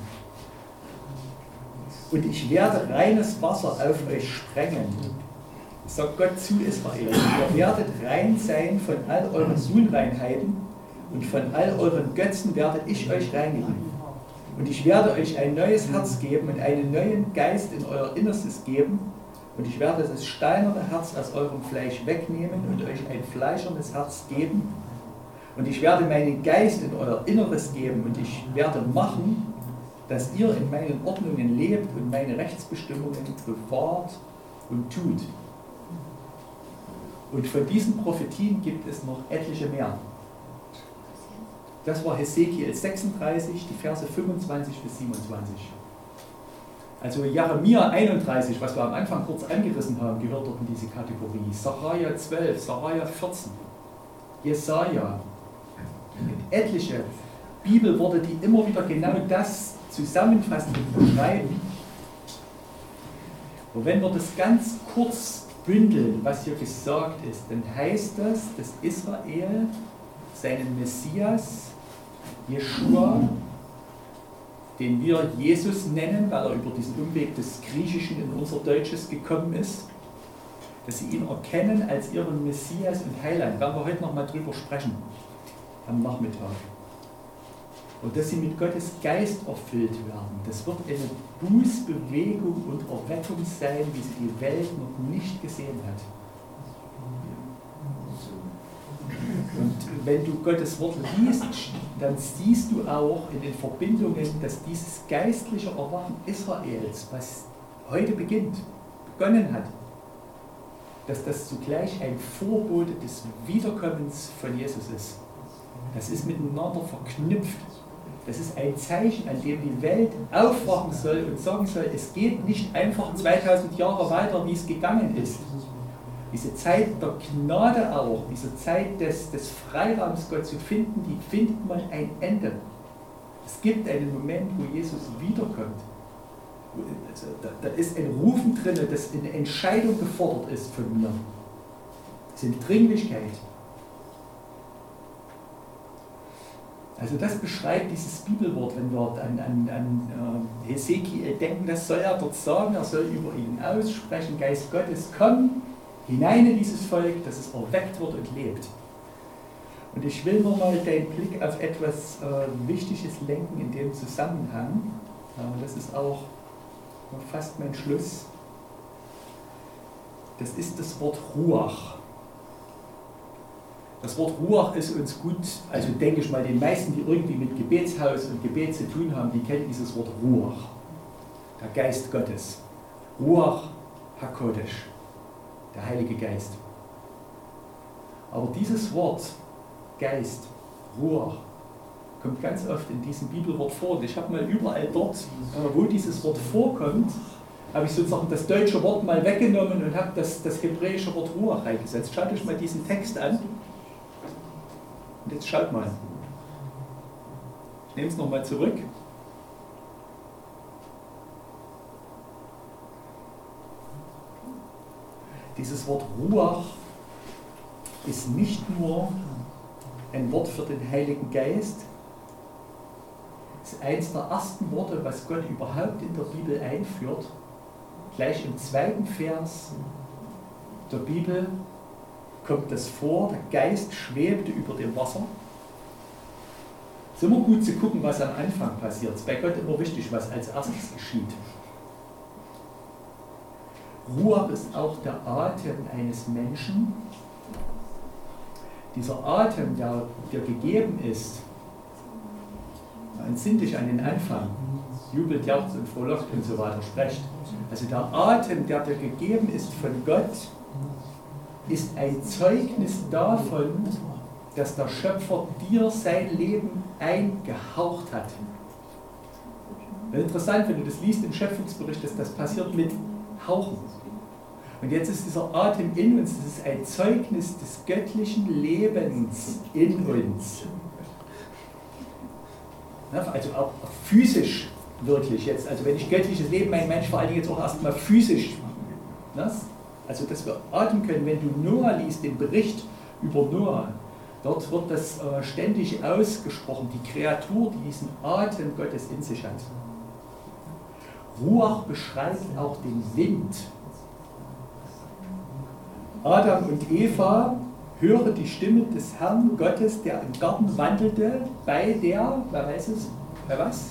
Und ich werde reines Wasser auf euch sprengen, sagt Gott zu Israel. Ihr werdet rein sein von all euren Unreinheiten und von all euren Götzen werde ich euch reinigen. Und ich werde euch ein neues Herz geben und einen neuen Geist in euer Innerstes geben. Und ich werde das steinerne Herz aus eurem Fleisch wegnehmen und euch ein fleischernes Herz geben. Und ich werde meinen Geist in euer Inneres geben und ich werde machen, dass ihr in meinen Ordnungen lebt und meine Rechtsbestimmungen bewahrt und tut. Und von diesen Prophetien gibt es noch etliche mehr. Das war Hesekiel sechsunddreißig, die Verse fünfundzwanzig bis siebenundzwanzig. Also Jeremia einunddreißig, was wir am Anfang kurz angerissen haben, gehört dort in diese Kategorie. Sacharja zwölf, Sacharja vierzehn, Jesaja. Und etliche Bibelworte, die immer wieder genau das zusammenfassen und beschreiben. Und wenn wir das ganz kurz bündeln, was hier gesagt ist, dann heißt das, dass Israel seinen Messias, Jeschua, den wir Jesus nennen, weil er über diesen Umweg des Griechischen in unser Deutsches gekommen ist, dass sie ihn erkennen als ihren Messias und Heiland. Da werden wir heute noch mal drüber sprechen, am Nachmittag. Und dass sie mit Gottes Geist erfüllt werden. Das wird eine Bußbewegung und Erweckung sein, wie sie die Welt noch nicht gesehen hat. Und wenn du Gottes Wort liest, dann siehst du auch in den Verbindungen, dass dieses geistliche Erwachen Israels, was heute beginnt, begonnen hat, dass das zugleich ein Vorbote des Wiederkommens von Jesus ist. Das ist miteinander verknüpft. Das ist ein Zeichen, an dem die Welt aufwachen soll und sagen soll, es geht nicht einfach zweitausend Jahre weiter, wie es gegangen ist. Diese Zeit der Gnade auch, diese Zeit des, des Freiraums, Gott zu finden, die findet man ein Ende. Es gibt einen Moment, wo Jesus wiederkommt. Also, da, da ist ein Rufen drin, das eine Entscheidung gefordert ist von mir. Das ist eine Dringlichkeit. Also das beschreibt dieses Bibelwort, wenn wir an, an, an äh, Hesekiel denken, das soll er dort sagen, er soll über ihn aussprechen, Geist Gottes, komm hinein in dieses Volk, dass es erweckt wird und lebt. Und ich will nur mal deinen Blick auf etwas äh, Wichtiges lenken in dem Zusammenhang. Äh, das ist auch fast mein Schluss. Das ist das Wort Ruach. Das Wort Ruach ist uns gut, also denke ich mal, den meisten, die irgendwie mit Gebetshaus und Gebet zu tun haben, die kennen dieses Wort Ruach. Der Geist Gottes. Ruach HaKodesh. Der Heilige Geist. Aber dieses Wort Geist, Ruach, kommt ganz oft in diesem Bibelwort vor. Und ich habe mal überall dort, wo dieses Wort vorkommt, habe ich sozusagen das deutsche Wort mal weggenommen und habe das, das hebräische Wort Ruach reingesetzt. Schaut euch mal diesen Text an. Und jetzt schaut mal. Ich nehme es nochmal zurück. Dieses Wort Ruach ist nicht nur ein Wort für den Heiligen Geist, es ist eines der ersten Worte, was Gott überhaupt in der Bibel einführt. Gleich im zweiten Vers der Bibel kommt das vor, der Geist schwebte über dem Wasser. Es ist immer gut zu gucken, was am Anfang passiert. Es ist bei Gott immer wichtig, was als erstes geschieht. Ruach ist auch der Atem eines Menschen. Dieser Atem, der, der gegeben ist, entsinn dich an den Anfang, jubelt, jauchzt und frohlockt und so weiter, sprecht. Also der Atem, der dir gegeben ist von Gott, ist ein Zeugnis davon, dass der Schöpfer dir sein Leben eingehaucht hat. Interessant, wenn du das liest im Schöpfungsbericht, dass das passiert mit Hauchen. Und jetzt ist dieser Atem in uns, das ist ein Zeugnis des göttlichen Lebens in uns. Also auch physisch wirklich jetzt, also wenn ich göttliches Leben meine, meine ich vor allen Dingen jetzt auch erstmal physisch. Also dass wir atmen können, wenn du Noah liest, den Bericht über Noah, dort wird das ständig ausgesprochen, die Kreatur, die diesen Atem Gottes in sich hat. Ruach beschreibt auch den Wind. Adam und Eva hören die Stimme des Herrn Gottes, der im Garten wandelte, bei der, wer weiß es, bei was?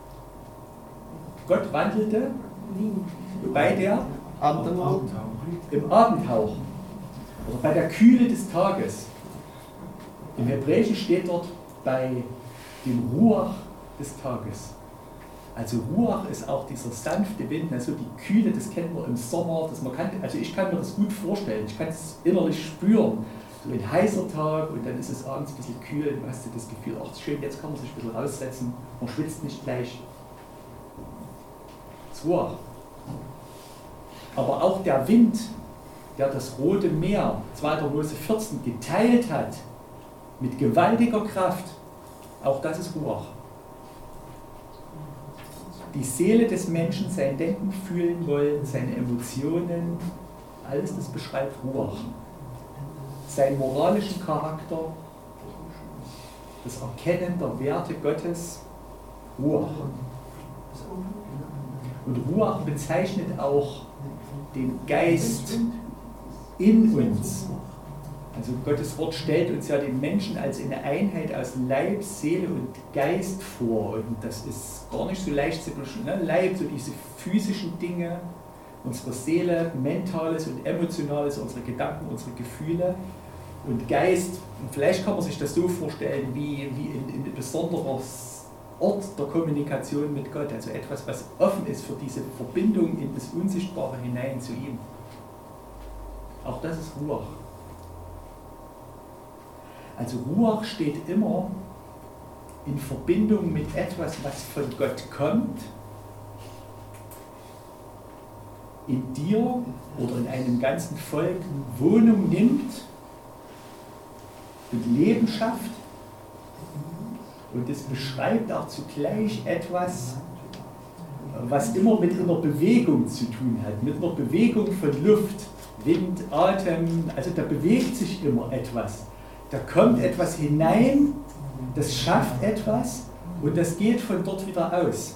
Gott wandelte bei der Abendhauch. Im Abendhauch oder bei der Kühle des Tages. Im Hebräischen steht dort bei dem Ruach des Tages. Also Ruach ist auch dieser sanfte Wind, also die Kühle, das kennt man im Sommer, das man kann, also ich kann mir das gut vorstellen, ich kann es innerlich spüren. So ein heißer Tag und dann ist es abends ein bisschen kühl und du hast das Gefühl, ach ist schön, jetzt kann man sich ein bisschen raussetzen, man schwitzt nicht gleich. Das ist Ruach. Aber auch der Wind, der das Rote Meer, zweiter Mose vierzehn, geteilt hat, mit gewaltiger Kraft, auch das ist Ruach. Die Seele des Menschen, sein Denken, Fühlen wollen, seine Emotionen, alles das beschreibt Ruach. Seinen moralischen Charakter, das Erkennen der Werte Gottes, Ruach. Und Ruach bezeichnet auch den Geist in uns. Also Gottes Wort stellt uns ja den Menschen als eine Einheit aus Leib, Seele und Geist vor. Und das ist gar nicht so leicht zu beschreiben. Ne? Leib, so diese physischen Dinge, unsere Seele, Mentales und Emotionales, unsere Gedanken, unsere Gefühle. Und Geist, und vielleicht kann man sich das so vorstellen, wie, wie in, in ein besonderer Ort der Kommunikation mit Gott. Also etwas, was offen ist für diese Verbindung in das Unsichtbare hinein zu ihm. Auch das ist Ruach. Also Ruach steht immer in Verbindung mit etwas, was von Gott kommt, in dir oder in einem ganzen Volk Wohnung nimmt und Leben schafft. Und es beschreibt auch zugleich etwas, was immer mit einer Bewegung zu tun hat, mit einer Bewegung von Luft, Wind, Atem, also da bewegt sich immer etwas. Da kommt etwas hinein, das schafft etwas und das geht von dort wieder aus.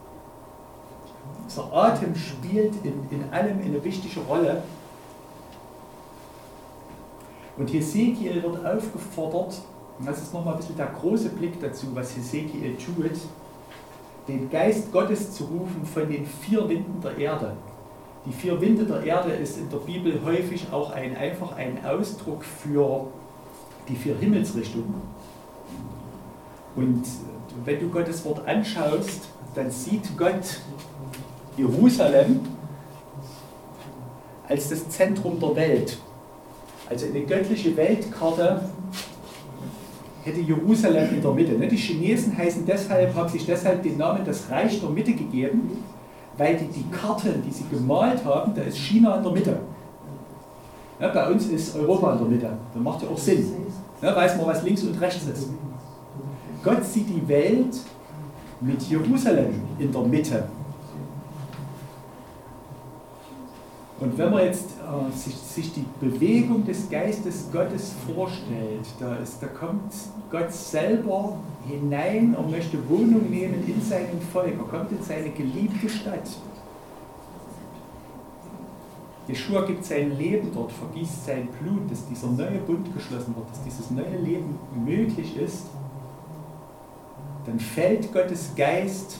Der Atem spielt in, in allem eine wichtige Rolle. Und Hesekiel wird aufgefordert, Und das ist nochmal ein bisschen der große Blick dazu, was Hesekiel tut, den Geist Gottes zu rufen von den vier Winden der Erde. Die vier Winde der Erde ist in der Bibel häufig auch ein, einfach ein Ausdruck für die vier Himmelsrichtungen. Und wenn du Gottes Wort anschaust, dann sieht Gott Jerusalem als das Zentrum der Welt. Also eine göttliche Weltkarte hätte Jerusalem in der Mitte. Die Chinesen heißen deshalb, haben sich deshalb den Namen das Reich der Mitte gegeben, weil die, die Karten, die sie gemalt haben, da ist China in der Mitte. Ja, bei uns ist Europa in der Mitte. Das macht ja auch Sinn. Ja, weiß man, was links und rechts ist. Gott sieht die Welt mit Jerusalem in der Mitte. Und wenn man jetzt äh, sich, sich die Bewegung des Geistes Gottes vorstellt, da, ist, da kommt Gott selber hinein und möchte Wohnung nehmen in seinem Volk. Er kommt in seine geliebte Stadt. Jeschua gibt sein Leben dort, vergießt sein Blut, dass dieser neue Bund geschlossen wird, dass dieses neue Leben möglich ist. Dann fällt Gottes Geist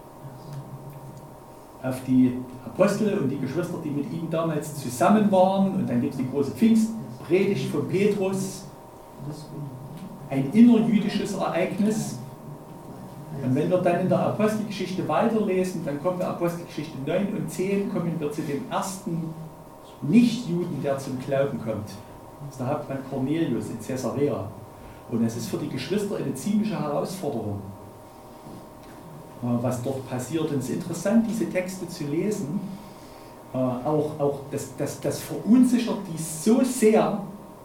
auf die Apostel und die Geschwister, die mit ihm damals zusammen waren. Und dann gibt es die große Pfingstpredigt von Petrus. Ein innerjüdisches Ereignis. Und wenn wir dann in der Apostelgeschichte weiterlesen, dann kommen wir Apostelgeschichte neun und zehn, kommen wir zu dem ersten Nichtjuden, der zum Glauben kommt. Das ist der Hauptmann Cornelius in Caesarea. Und es ist für die Geschwister eine ziemliche Herausforderung, was dort passiert. Und es ist interessant, diese Texte zu lesen. Auch, auch das, das, das verunsichert die so sehr,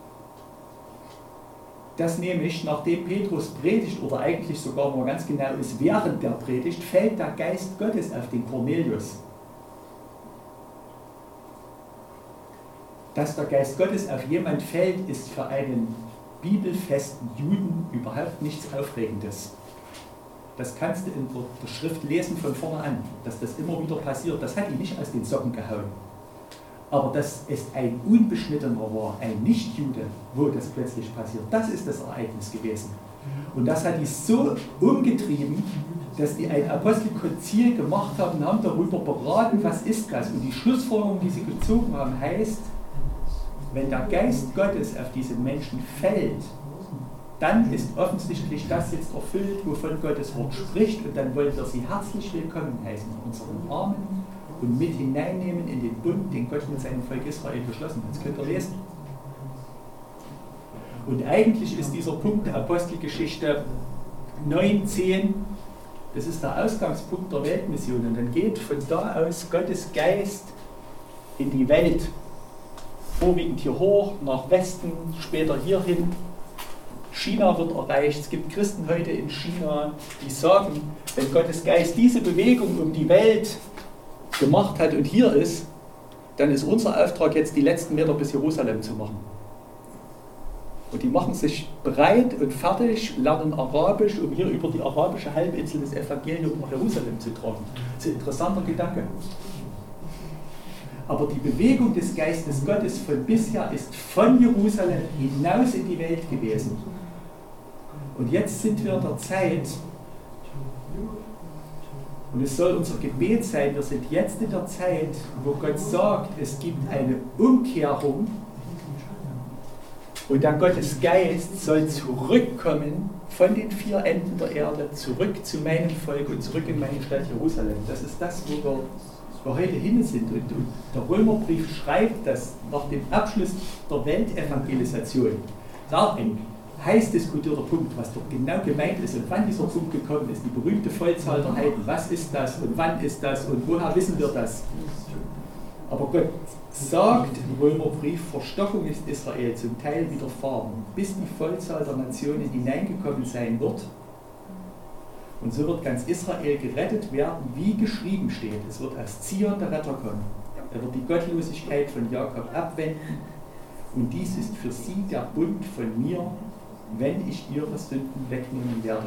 dass nämlich, nachdem Petrus predigt, oder eigentlich sogar, wenn man ganz genau ist, während der Predigt, fällt der Geist Gottes auf den Cornelius. Dass der Geist Gottes auf jemand fällt, ist für einen bibelfesten Juden überhaupt nichts Aufregendes. Das kannst du in der Schrift lesen von vorne an, dass das immer wieder passiert. Das hat ihn nicht aus den Socken gehauen. Aber dass es ein Unbeschnittener war, ein Nichtjude, wo das plötzlich passiert, das ist das Ereignis gewesen. Und das hat die so umgetrieben, dass die ein Apostelkonzil gemacht haben und haben darüber beraten, was ist das. Und die Schlussfolgerung, die sie gezogen haben, heißt, wenn der Geist Gottes auf diese Menschen fällt, dann ist offensichtlich das jetzt erfüllt, wovon Gottes Wort spricht, und dann wollen wir sie herzlich willkommen heißen in unseren Armen und mit hineinnehmen in den Bund, den Gott mit seinem Volk Israel geschlossen hat. Das könnt ihr lesen. Und eigentlich ist dieser Punkt der Apostelgeschichte neun, zehn, das ist der Ausgangspunkt der Weltmission. Und dann geht von da aus Gottes Geist in die Welt. Vorwiegend hier hoch, nach Westen, später hierhin. China wird erreicht. Es gibt Christen heute in China, die sagen, wenn Gottes Geist diese Bewegung um die Welt gemacht hat und hier ist, dann ist unser Auftrag jetzt, die letzten Meter bis Jerusalem zu machen. Und die machen sich bereit und fertig, lernen Arabisch, um hier über die arabische Halbinsel das Evangelium nach Jerusalem zu tragen. Das ist ein interessanter Gedanke. Aber die Bewegung des Geistes Gottes von bisher ist von Jerusalem hinaus in die Welt gewesen. Und jetzt sind wir in der Zeit, und es soll unser Gebet sein, wir sind jetzt in der Zeit, wo Gott sagt, es gibt eine Umkehrung und der Gottesgeist soll zurückkommen von den vier Enden der Erde, zurück zu meinem Volk und zurück in meine Stadt Jerusalem. Das ist das, wo wir wir heute hin sind. Und, und der Römerbrief schreibt das nach dem Abschluss der Weltevangelisation. Das ist ein heiß diskutierter Punkt, was dort genau gemeint ist und wann dieser Punkt gekommen ist. Die berühmte Vollzahl der Heiden. Was ist das und wann ist das und woher wissen wir das? Aber Gott sagt im Römerbrief, Verstockung ist Israel zum Teil widerfahren, bis die Vollzahl der Nationen hineingekommen sein wird. Und so wird ganz Israel gerettet werden, wie geschrieben steht. Es wird aus Zion der Retter kommen. Er wird die Gottlosigkeit von Jakob abwenden. Und dies ist für sie der Bund von mir, wenn ich ihre Sünden wegnehmen werde.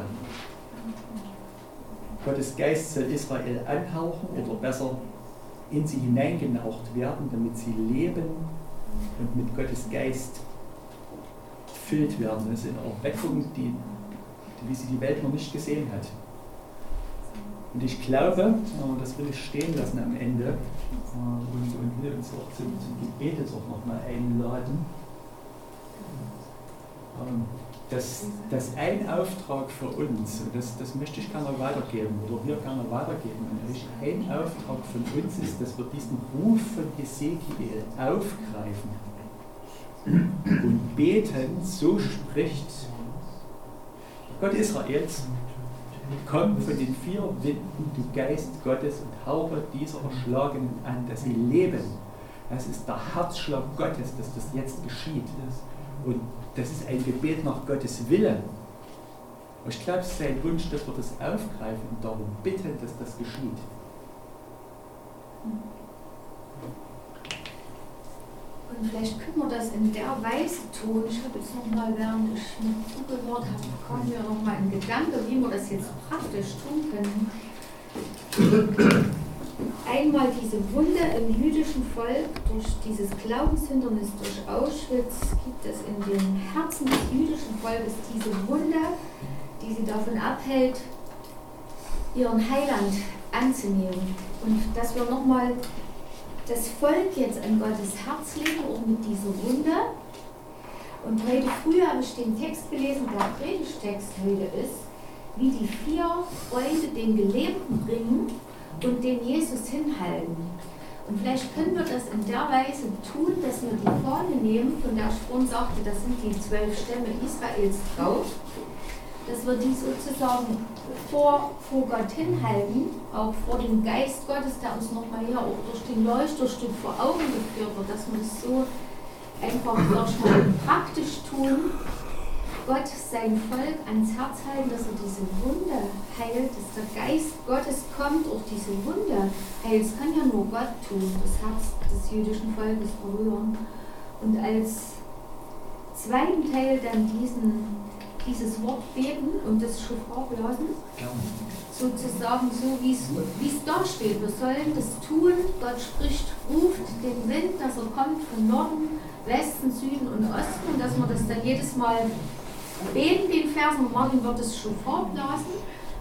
Gottes Geist soll Israel anhauchen oder besser in sie hineingenaucht werden, damit sie leben und mit Gottes Geist erfüllt werden. Das ist eine Erweckung, die, wie sie die Welt noch nicht gesehen hat. Und ich glaube, das will ich stehen lassen am Ende und, und will uns auch zum, zum Gebet jetzt auch nochmal einladen, dass, dass ein Auftrag für uns, und das, das möchte ich gerne weitergeben oder wir gerne weitergeben an euch, ein Auftrag von uns ist, dass wir diesen Ruf von Hesekiel aufgreifen und beten, so spricht Gott Israels: Komm von den vier Winden, du Geist Gottes, und hauche dieser Erschlagenen an, dass sie leben. Das ist der Herzschlag Gottes, dass das jetzt geschieht. Und das ist ein Gebet nach Gottes Willen. Und ich glaube, es ist ein Wunsch, dass wir das aufgreifen und darum bitten, dass das geschieht. Und vielleicht können wir das in der Weise tun. Ich habe jetzt nochmal, während ich mir zugehört habe, kam mir nochmal ein Gedanke, wie wir das jetzt praktisch tun können. Einmal diese Wunde im jüdischen Volk durch dieses Glaubenshindernis durch Auschwitz gibt es in den Herzen des jüdischen Volkes diese Wunde, die sie davon abhält, ihren Heiland anzunehmen. Und dass wir nochmal das Volk jetzt an Gottes Herz legen, auch mit dieser Wunde. Und heute früh habe ich den Text gelesen, der Predigtext heute ist, wie die vier Freunde den Gelähmten bringen und den Jesus hinhalten. Und vielleicht können wir das in der Weise tun, dass wir die Fahne nehmen, von der ich vorhin sagte, das sind die zwölf Stämme Israels drauf, dass wir die sozusagen vor, vor Gott hinhalten, auch vor dem Geist Gottes, der uns nochmal hier auch durch den Leuchterstück vor Augen geführt wird, dass wir es so einfach mal praktisch tun, Gott sein Volk ans Herz halten, dass er diese Wunde heilt, dass der Geist Gottes kommt, auch diese Wunde heilt. Das kann ja nur Gott tun, das Herz des jüdischen Volkes berühren. Und als zweiten Teil dann diesen dieses Wort beten und das Schoffarblasen, sozusagen so, wie es da steht. Wir sollen das tun. Gott spricht, ruft den Wind, dass er kommt von Norden, Westen, Süden und Osten, und dass wir das dann jedes Mal beten, den Vers, und Martin wird das Schoffarblasen.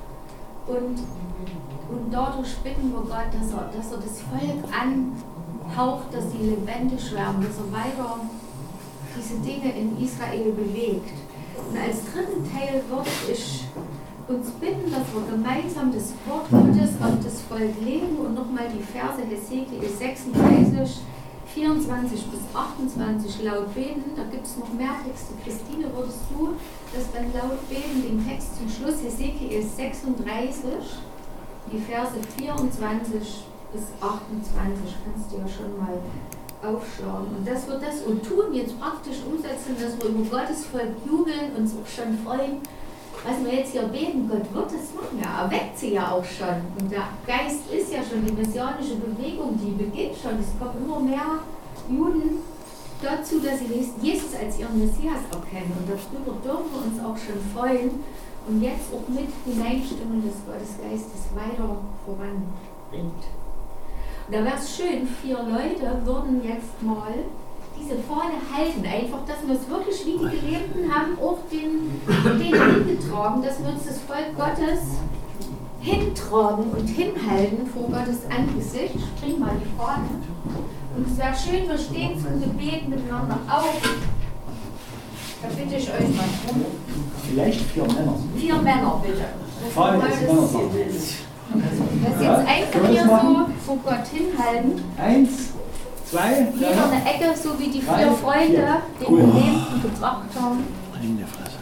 Und, und dadurch bitten wir Gott, dass er, dass er das Volk anhaucht, dass sie lebendig werden, dass er weiter diese Dinge in Israel bewegt. Und als dritten Teil würde ich uns bitten, dass wir gemeinsam das Wort Gottes auf das Volk legen und nochmal die Verse Hesekiel sechsunddreißig, vierundzwanzig bis achtundzwanzig laut beten. Da gibt es noch mehr Texte. Christine, würdest du das dann laut beten, den Text zum Schluss? Hesekiel sechsunddreißig, die Verse vierundzwanzig bis achtundzwanzig, kannst du ja schon mal aufschlagen. Und dass wir das und tun, jetzt praktisch umsetzen, dass wir über Gottes Volk jubeln, uns auch schon freuen, was wir jetzt hier beten. Gott wird das machen, er erweckt sie ja auch schon. Und der Geist ist ja schon, die messianische Bewegung, die beginnt schon. Es kommen immer mehr Juden dazu, dass sie Jesus als ihren Messias erkennen. Und darüber dürfen wir uns auch schon freuen und jetzt auch mit hineinstimmen, dass Gottes Geistes weiter voranbringt. Da wäre es schön, vier Leute würden jetzt mal diese Fahne halten, einfach, dass wir es wirklich wie die Gelähmten haben, auch den, den hingetragen, dass wir uns das Volk Gottes hintragen und hinhalten vor Gottes Angesicht. Ich bring mal die Fahne. Und es wäre schön, wir stehen zum Gebet miteinander auf. Da bitte ich euch mal drum. Vielleicht vier Männer. Vier Männer, bitte. Das Fahne ist Männer. Das jetzt einfach hier so vor Gott hinhalten. Eins, zwei, jeder drei, eine Ecke, so wie die vier drei, Freunde vier. den Cool. Gelähmten gebracht haben. In der Fresse.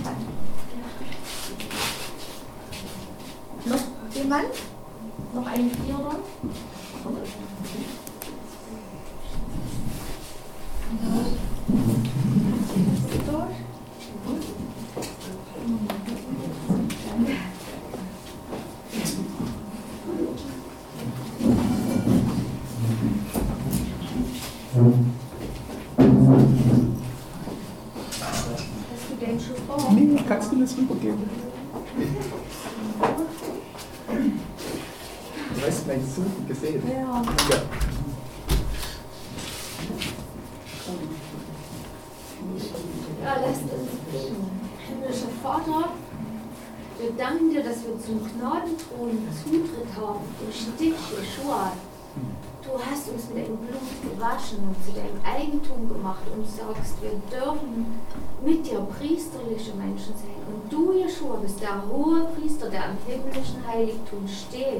Noch jemand? Noch ein Vierer? Durch? Hast du den schon vor? Nee, kannst du das rübergeben? Du hast mein Suchen gesehen. Ja. Ja. Ja, lasst uns Vater, wir danken dir, dass wir zum Gnadenthron Zutritt haben durch dich, Jeschua. Du hast uns mit deinem Blut gewaschen und zu deinem Eigentum gemacht und sagst, wir dürfen mit dir priesterliche Menschen sein. Und du, Jeschua, bist der hohe Priester, der am himmlischen Heiligtum steht.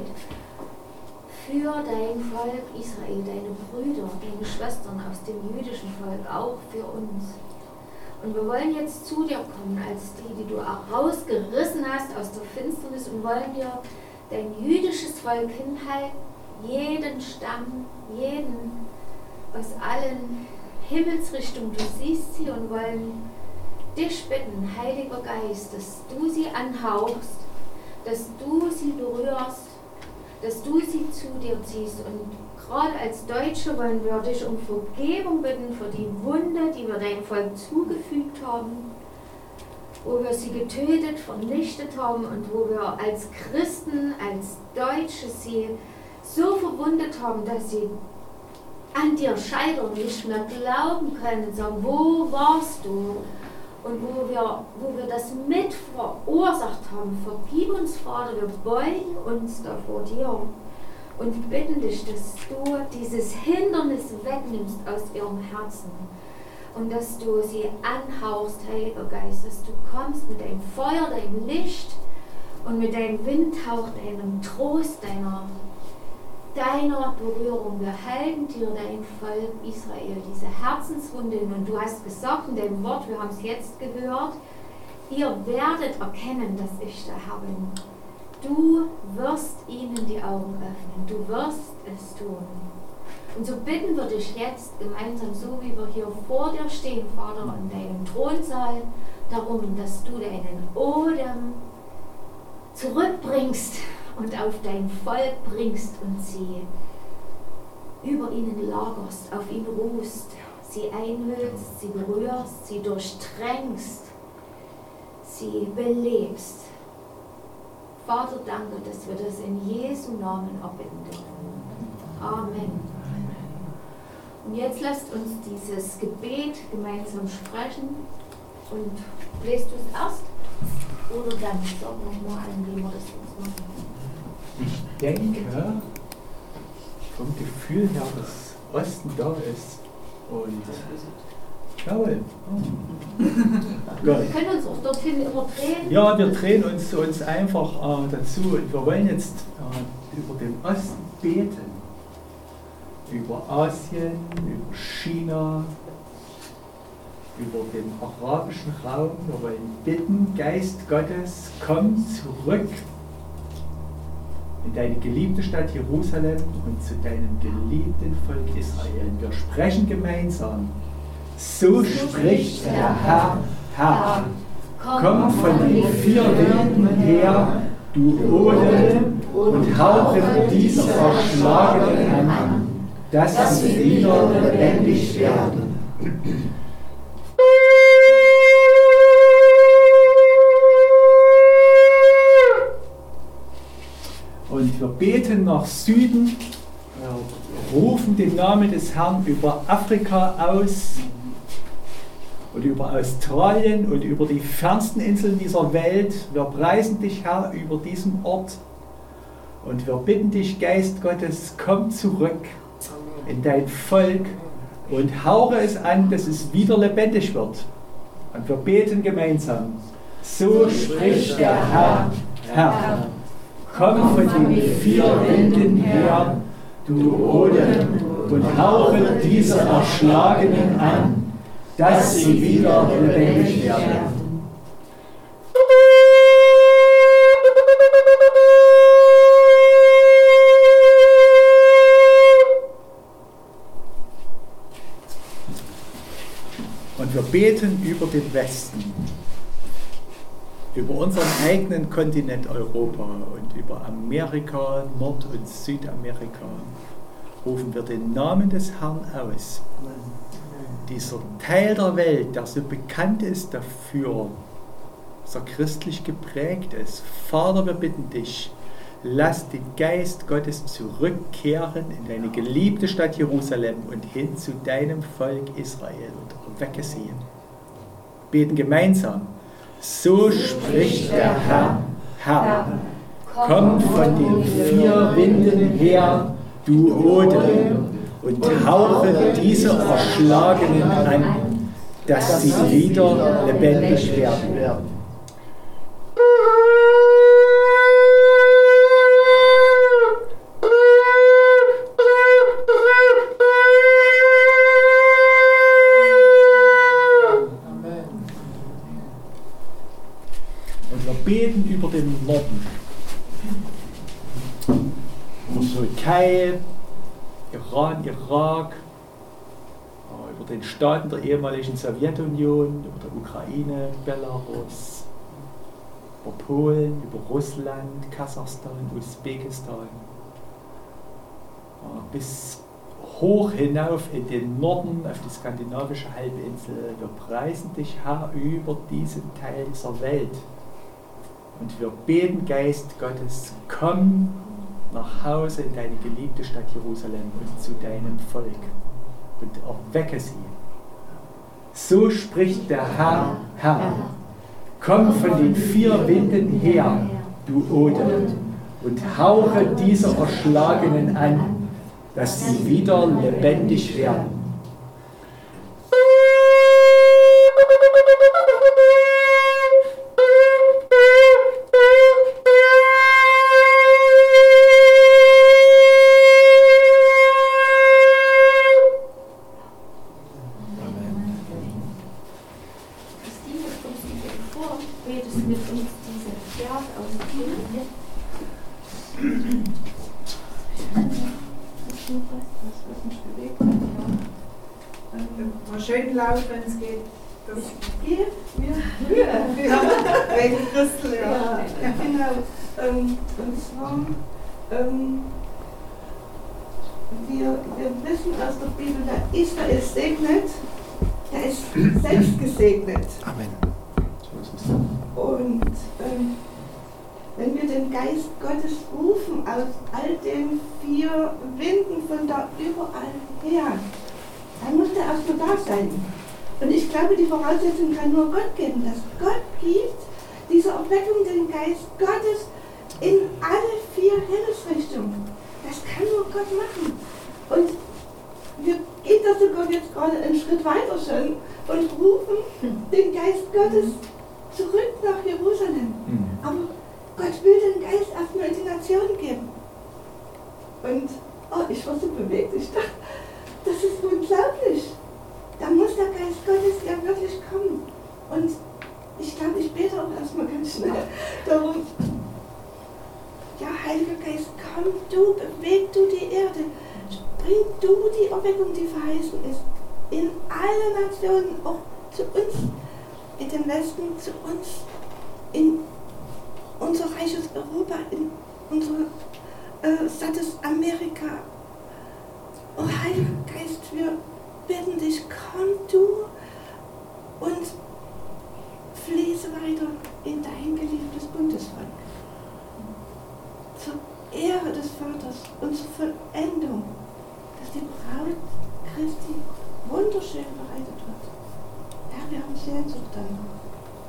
Für dein Volk Israel, deine Brüder, deine Schwestern aus dem jüdischen Volk, auch für uns. Und wir wollen jetzt zu dir kommen, als die, die du herausgerissen hast aus der Finsternis, und wollen dir dein jüdisches Volk hinhalten, jeden Stamm, jeden aus allen Himmelsrichtungen, du siehst sie, und wollen dich bitten, Heiliger Geist, dass du sie anhauchst, dass du sie berührst, dass du sie zu dir ziehst. Und gerade als Deutsche wollen wir dich um Vergebung bitten für die Wunde, die wir deinem Volk zugefügt haben, wo wir sie getötet, vernichtet haben und wo wir als Christen, als Deutsche sie so verwundet haben, dass sie an dir scheitern, nicht mehr glauben können, sagen, wo warst du? Und wo wir, wo wir das mit verursacht haben. Vergib uns, Vater, wir beugen uns da vor dir und bitten dich, dass du dieses Hindernis wegnimmst aus ihrem Herzen und dass du sie anhauchst, Heiliger Geist, dass du kommst mit deinem Feuer, deinem Licht und mit deinem Windhauch, deinem Trost, deiner deiner Berührung. Wir halten dir dein Volk Israel, diese Herzenswunde. Und du hast gesagt in deinem Wort, wir haben es jetzt gehört, ihr werdet erkennen, dass ich der Herr bin. Du wirst ihnen die Augen öffnen, du wirst es tun. Und so bitten wir dich jetzt gemeinsam, so wie wir hier vor dir stehen, Vater, in deinem Thronsaal, darum, dass du deinen Odem zurückbringst und auf dein Volk bringst und sie über ihnen lagerst, auf ihn ruhst, sie einhüllst, sie berührst, sie durchdrängst, sie belebst. Vater, danke, dass wir das in Jesu Namen erbitten dürfen. Amen. Und jetzt lasst uns dieses Gebet gemeinsam sprechen. Und lest du es erst? Oder dann sagen wir mal an, wie wir das uns machen. Ich denke, vom Gefühl her, dass Osten da ist. Und jawohl. Oh. Wir können uns auch dorthin immer drehen. Ja, wir drehen uns, uns einfach äh, dazu. Und wir wollen jetzt äh, über den Osten beten. Über Asien, über China, über den arabischen Raum. Wir wollen bitten, Geist Gottes, komm zurück in deine geliebte Stadt Jerusalem und zu deinem geliebten Volk Israel. Wir sprechen gemeinsam. So spricht der Herr, Herr. Komm von den vier Winden her, du Odem, und hauche diese Verschlagenen an, dass sie wieder lebendig werden. Und wir beten nach Süden, wir rufen den Namen des Herrn über Afrika aus und über Australien und über die fernsten Inseln dieser Welt. Wir preisen dich, Herr, über diesen Ort. Und wir bitten dich, Geist Gottes, komm zurück in dein Volk und hauche es an, dass es wieder lebendig wird. Und wir beten gemeinsam. So spricht der Herr, Herr. Komm von den vier Winden her, du Odem, und hauche diese Erschlagenen an, dass sie wieder lebendig werden. Und wir beten über den Westen, über unseren eigenen Kontinent Europa und über Amerika, Nord- und Südamerika. Rufen wir den Namen des Herrn aus. Dieser Teil der Welt, der so bekannt ist dafür, dass er christlich geprägt ist. Vater, wir bitten dich, lass den Geist Gottes zurückkehren in deine geliebte Stadt Jerusalem und hin zu deinem Volk Israel und erwecke sie. Beten gemeinsam. So spricht der Herr, Herr, komm von den vier Winden her, du Ode, und hauche diese Erschlagenen an, dass sie wieder lebendig werden. Und wir beten über den Norden, über Türkei, Iran, Irak, über den Staaten der ehemaligen Sowjetunion, über der Ukraine, Belarus, über Polen, über Russland, Kasachstan, Usbekistan, bis hoch hinauf in den Norden, auf die skandinavische Halbinsel. Wir preisen dich, Herr, über diesen Teil dieser Welt. Und wir beten, Geist Gottes, komm nach Hause in deine geliebte Stadt Jerusalem und zu deinem Volk und erwecke sie. So spricht der Herr, Herr, komm von den vier Winden her, du Ode, und hauche diese Erschlagenen an, dass sie wieder lebendig werden. Schön laut, wenn es geht. Das geht mir Mühe. Ja, wegen Christel, ja. Ja, ja, genau. Ähm, und zwar, ähm, wir, wir wissen aus der Bibel, der Israel segnet, der ist selbst gesegnet. Amen. Und ähm, wenn wir den Geist Gottes rufen aus all den vier Winden von da überall her, dann muss der erstmal da sein. Und ich glaube, die Voraussetzung kann nur Gott geben, dass Gott gibt, diese Erweckung, den Geist Gottes in alle vier Himmelsrichtungen. Das kann nur Gott machen. Und wir gehen da sogar jetzt gerade einen Schritt weiter schon und rufen den Geist Gottes zurück nach Jerusalem. Aber Gott will den Geist erstmal in die Nation geben. Und oh, ich war so bewegt, ich dachte, das ist unglaublich. Da muss der Geist Gottes ja wirklich kommen. Und ich glaube, ich bete auch erstmal ganz schnell darum. Ja, Heiliger Geist, komm du, beweg du die Erde. Bring du die Erweckung, die verheißen ist, in alle Nationen, auch zu uns, in den Westen, zu uns, in unser reiches Europa, in unser äh, sattes Amerika. Oh Heiliger Geist, wir bitten dich, komm du und fließe weiter in dein geliebtes Bundesvolk. Zur Ehre des Vaters und zur Vollendung, dass die Braut Christi wunderschön bereitet wird. Herr, wir haben Sehnsucht danach.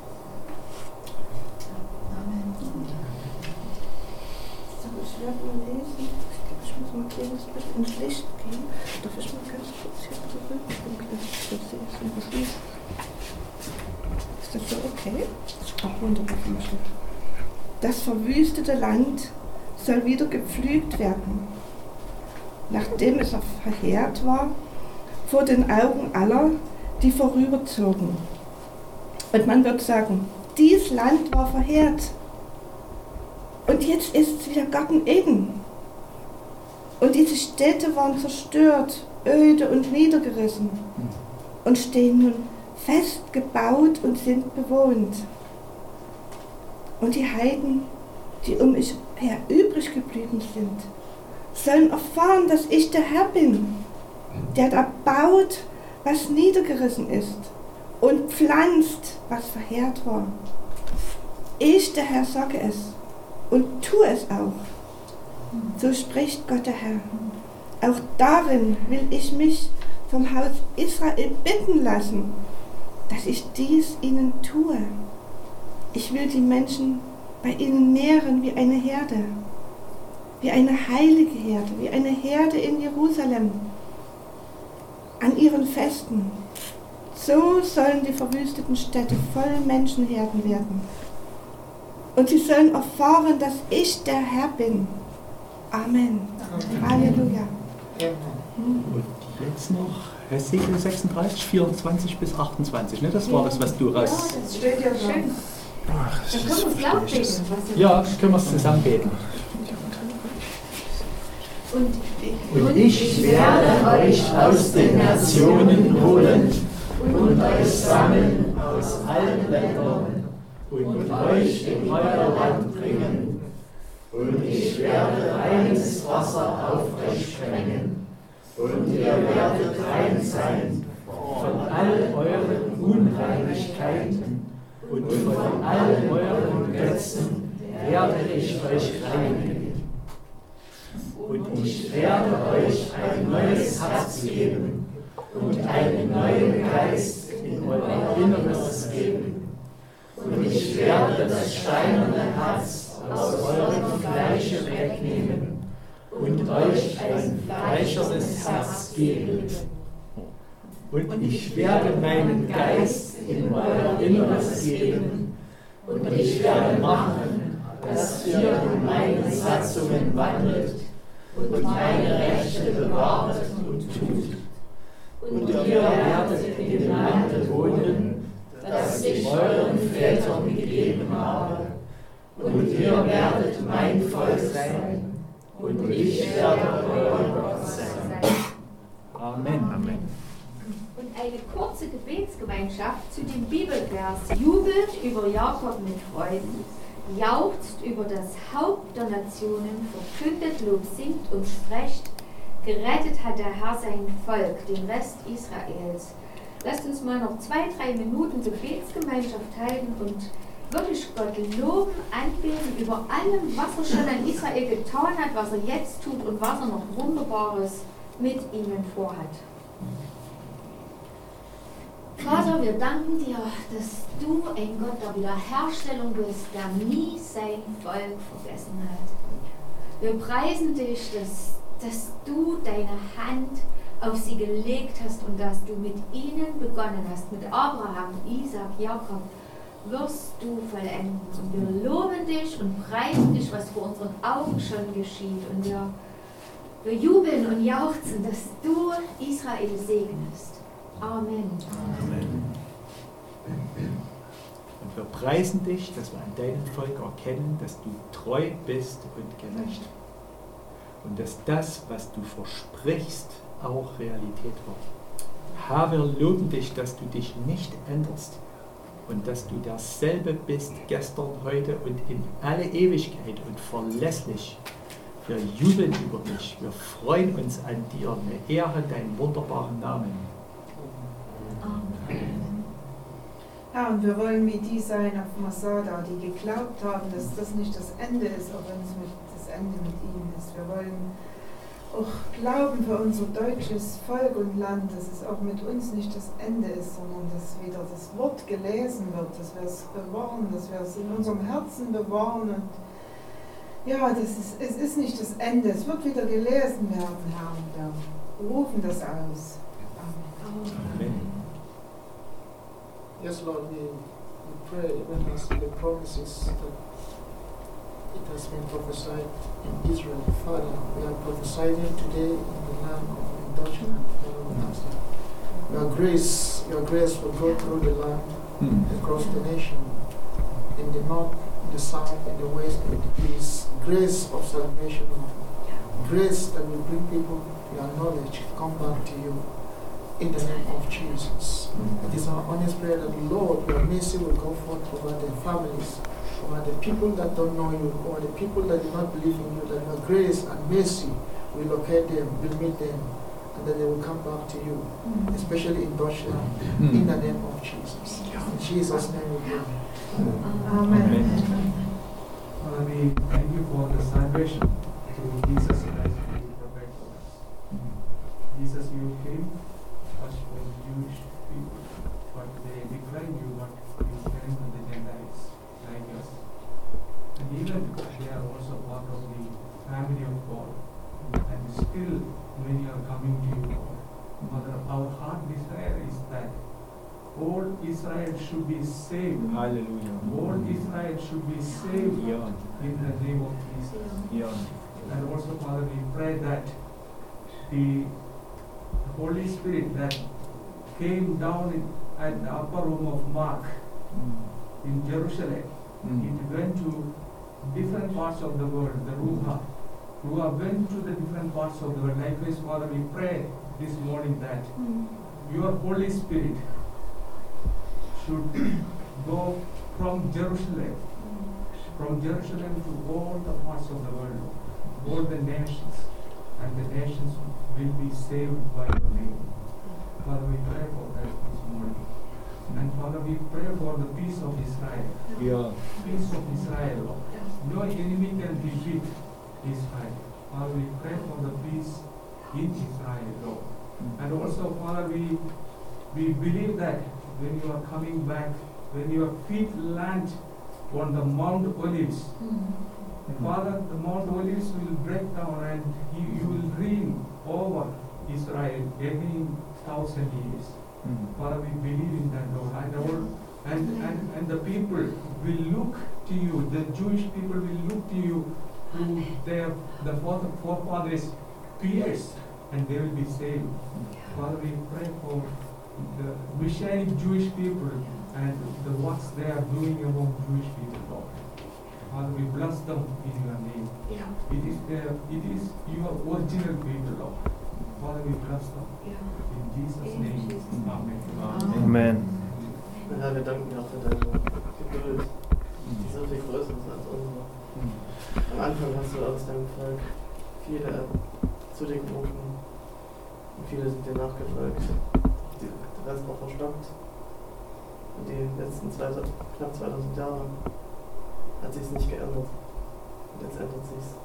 Amen. So, ich werde mal lesen. Ich muss mal gehen, es wird ins Licht gehen. Darf ich mal ganz kurz hier zurück? Ich sehe es nicht, was liest. Ist das so okay? Ach, wunderbar. Das verwüstete Land soll wieder gepflügt werden. Nachdem es verheert war, vor den Augen aller, die vorüberzogen. Und man wird sagen, dies Land war verheert. Und jetzt ist es wieder Garten Eden. Und diese Städte waren zerstört, öde und niedergerissen und stehen nun fest gebaut und sind bewohnt. Und die Heiden, die um mich her übrig geblieben sind, sollen erfahren, dass ich der Herr bin, der da baut, was niedergerissen ist und pflanzt, was verheert war. Ich, der Herr, sage es und tue es auch. So spricht Gott der Herr. Auch darin will ich mich vom Haus Israel bitten lassen, dass ich dies ihnen tue. Ich will die Menschen bei ihnen nähren wie eine Herde, wie eine heilige Herde, wie eine Herde in Jerusalem, an ihren Festen. So sollen die verwüsteten Städte voll Menschenherden werden. Und sie sollen erfahren, dass ich der Herr bin. Amen. Amen. Halleluja. Und jetzt noch Hesekiel sechsunddreißig, vierundzwanzig bis achtundzwanzig. Ne? Das war das, was du raus... Ja, das steht ja schön. Ach, Dann können wir es laut beten. Ja, können wir es zusammen beten. Und, Und ich werde euch aus den Nationen holen und euch sammeln aus allen Ländern und euch in euer Land bringen. Und ich werde reines Wasser auf euch sprengen. Und ihr werdet rein sein von all euren Unreinigkeiten und von all euren Götzen werde ich euch reinigen. Und ich werde euch ein neues Herz geben und einen neuen Geist in euer Inneres geben. Und ich werde das steinerne Herz aus eurem Fleische wegnehmen und euch ein fleischernes Herz geben. Und ich werde meinen Geist in euer Inneres geben und ich werde machen, dass ihr in meinen Satzungen wandelt und meine Rechte bewahrt und tut. Und ihr werdet in dem Lande wohnen, das ich euren Vätern gegeben habe. Und ihr werdet mein Volk sein, und ich werde euer Gott sein. Amen. Amen. Und eine kurze Gebetsgemeinschaft zu dem Bibelvers: Jubelt über Jakob mit Freuden, jauchzt über das Haupt der Nationen, verkündet Lob, singt und sprecht, gerettet hat der Herr sein Volk, den Rest Israels. Lasst uns mal noch zwei, drei Minuten Gebetsgemeinschaft halten und wirklich Gott loben, anbeten über allem, was er schon an Israel getan hat, was er jetzt tut und was er noch Wunderbares mit ihnen vorhat. Vater, wir danken dir, dass du ein Gott der Wiederherstellung bist, der nie sein Volk vergessen hat. Wir preisen dich, dass, dass du deine Hand auf sie gelegt hast und dass du mit ihnen begonnen hast, mit Abraham, Isaac, Jakob, wirst du vollenden. Und wir loben dich und preisen dich, was vor unseren Augen schon geschieht. Und wir, wir jubeln und jauchzen, dass du Israel segnest. Amen. Amen. Und wir preisen dich, dass wir an deinem Volk erkennen, dass du treu bist und gerecht. Und dass das, was du versprichst, auch Realität wird. Herr, wir loben dich, dass du dich nicht änderst und dass du derselbe bist, gestern, heute und in alle Ewigkeit und verlässlich. Wir jubeln über dich, wir freuen uns an dir, wir ehren deinen wunderbaren Namen. Ja, und wir wollen wie die sein auf Masada, die geglaubt haben, dass das nicht das Ende ist, auch wenn es mit, das Ende mit ihnen ist. Wir wollen auch glauben für unser deutsches Volk und Land, dass es auch mit uns nicht das Ende ist, sondern dass wieder das Wort gelesen wird, dass wir es bewahren, dass wir es in unserem Herzen bewahren. Und ja, das ist, es ist nicht das Ende, es wird wieder gelesen werden, Herr. Und wir rufen das aus. Amen. Amen. Yes, Lord, we, we pray even as the promises that it has been prophesied in Israel. Father, we are prophesying today in the land of Deutschland. Your grace, your grace will go through the land, Hmm. across the nation, in the north, in the south, in the west, in the east. Grace of salvation, Lord. Grace that will bring people to your knowledge, come back to you. In the name of Jesus. It is our honest prayer that, Lord, your mercy will go forth over their families, over the people that don't know you, over the people that do not believe in you, that your grace and mercy will locate them, will meet them, and that they will come back to you, mm. especially in Deutschland, mm. in the name of Jesus. In Jesus' name we pray. Amen. Amen. Father, we thank you for the salvation through Jesus Christ, who you provide for us. Jesus, you came first for the Jewish people, but they declined you, but you came to the Gentiles. Israel should be saved. Hallelujah. All Israel should be saved Ja. in the name of Jesus. Ja. And also, Father, we pray that the Holy Spirit that came down in, at the upper room of Mark in Jerusalem, it went to different parts of the world, the Ruha. Ruha went to the different parts of the world. Likewise, Father, we pray this morning that your Holy Spirit should go from Jerusalem, from Jerusalem to all the parts of the world, all the nations, and the nations will be saved by your name. Father, we pray for that this morning. And Father, we pray for the peace of Israel. Ja. Peace of Israel, Lord. No enemy can defeat Israel. Father, we pray for the peace in Israel, Lord. And also, Father, we we believe that when you are coming back, when your feet land on the Mount Olives, Father, the Mount Olives will break down and you, you will reign over Israel again thousand years. Father, we believe in that, Lord. And, all, and, and, and the people will look to you, the Jewish people will look to you, to their the forefathers' peers, and they will be saved. Father, we pray for the Messianic Jewish people and the works they are doing among Jewish people, Lord. Father, we bless them in your name. Yeah. It is their, it is your original people, Lord. Father, we bless them. Yeah. In Jesus' In name. Jesus' name. Amen. Amen. Herr, wir danken dir auch für deine Geduld, die so viel größer ist als unsere. Am Anfang hast du aus deinem Volk viele zu dir gerufen und viele sind dir nachgefolgt. Der Rest war verstockt. Und die letzten zwei, knapp zweitausend Jahre hat sich es nicht geändert. Und jetzt ändert sich es.